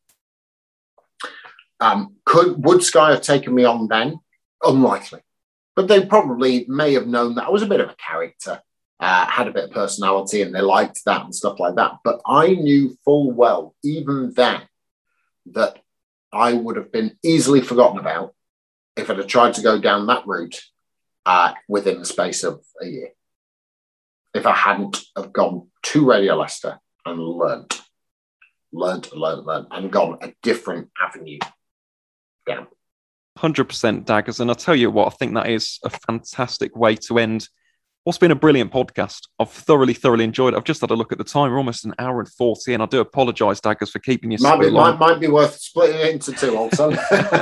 Um, could would Sky have taken me on then? Unlikely. But they probably may have known that I was a bit of a character, uh, had a bit of personality, and they liked that and stuff like that. But I knew full well, even then, that I would have been easily forgotten about if I'd have tried to go down that route uh, within the space of a year. If I hadn't have gone to Radio Leicester and learnt, learnt, learnt, learnt, and gone a different avenue down. one hundred percent daggers. And I'll tell you what, I think that is a fantastic way to end what's been a brilliant podcast. I've thoroughly, thoroughly enjoyed it. I've just had a look at the time. We're almost an hour and forty, and I do apologise, daggers, for keeping you might so be, long. Might, might be worth splitting it into two also.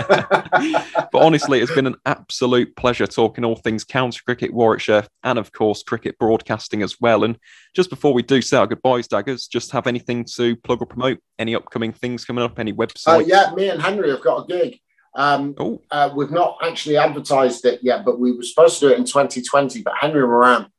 But honestly, it's been an absolute pleasure talking all things county cricket, Warwickshire, and of course, cricket broadcasting as well. And just before we do say our goodbyes, daggers, just have anything to plug or promote? Any upcoming things coming up? Any websites? Uh, yeah, me and Henry have got a gig. Um, uh, we've not actually advertised it yet, but we were supposed to do it in twenty twenty. But Henry Moran,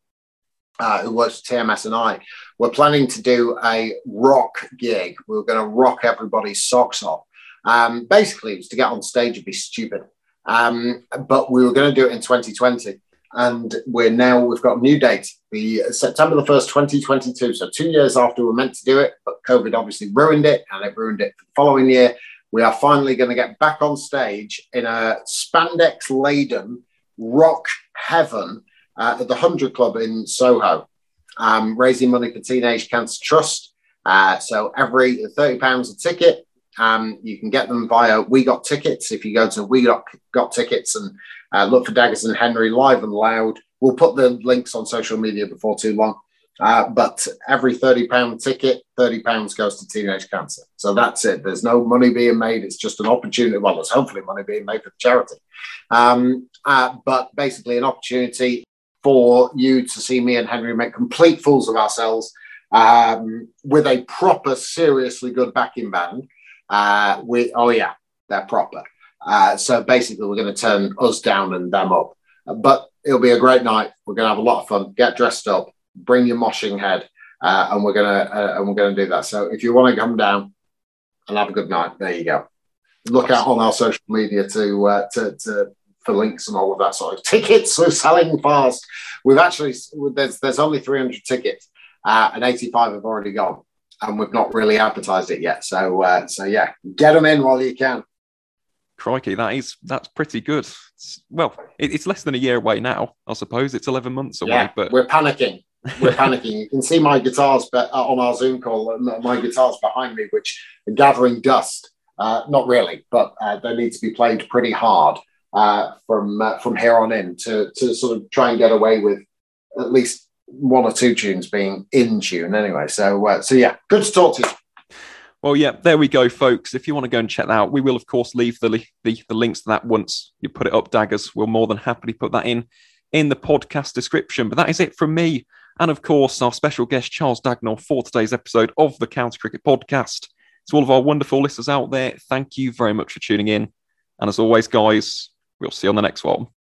uh, who works for T M S, and I were planning to do a rock gig. We were going to rock everybody's socks off. Um, basically, it was to get on stage and be stupid. Um, but we were going to do it in twenty twenty. And we're now, we've got a new date, the September the first, twenty twenty-two. So two years after we were meant to do it, but COVID obviously ruined it, and it ruined it for the following year. We are finally going to get back on stage in a spandex-laden rock heaven uh, at the Hundred Club in Soho, um, raising money for Teenage Cancer Trust. Uh, so every thirty pounds a ticket, um, you can get them via We Got Tickets. If you go to We Got, Got Tickets and uh, look for Daggers and Henry live and loud, we'll put the links on social media before too long. Uh, but every thirty pound ticket, thirty pounds goes to teenage cancer. So that's it. There's no money being made. It's just an opportunity. Well, there's hopefully money being made for the charity. Um, uh, but basically an opportunity for you to see me and Henry make complete fools of ourselves um, with a proper, seriously good backing band. Uh, we, oh, yeah, they're proper. Uh, so basically we're going to turn us down and them up. But it'll be a great night. We're going to have a lot of fun. Get dressed up. Bring your moshing head, uh, and we're gonna uh, and we're gonna do that. So if you want to come down and have a good night, there you go. Look out on our social media to uh, to, to for links and all of that sort of tickets. We're selling fast. We've actually there's there's only three hundred tickets, uh, and eighty-five have already gone, and we've not really advertised it yet. So uh, so yeah, get them in while you can. Crikey, that is that's pretty good. It's, well, it, it's less than a year away now. I suppose it's eleven months away. Yeah, but we're panicking. We're panicking. You can see my guitars but, uh, on our Zoom call, my guitars behind me, which are gathering dust. Uh, not really, but uh, they need to be played pretty hard uh, from uh, from here on in to, to sort of try and get away with at least one or two tunes being in tune anyway. So, uh, so yeah, good to talk to you. Well, yeah, there we go, folks. If you want to go and check that out, we will, of course, leave the, the, the links to that once you put it up, Daggers. We'll more than happily put that in in the podcast description. But that is it from me. And, of course, our special guest, Charles Dagnall, for today's episode of the County Cricket Podcast. To all of our wonderful listeners out there, thank you very much for tuning in. And as always, guys, we'll see you on the next one.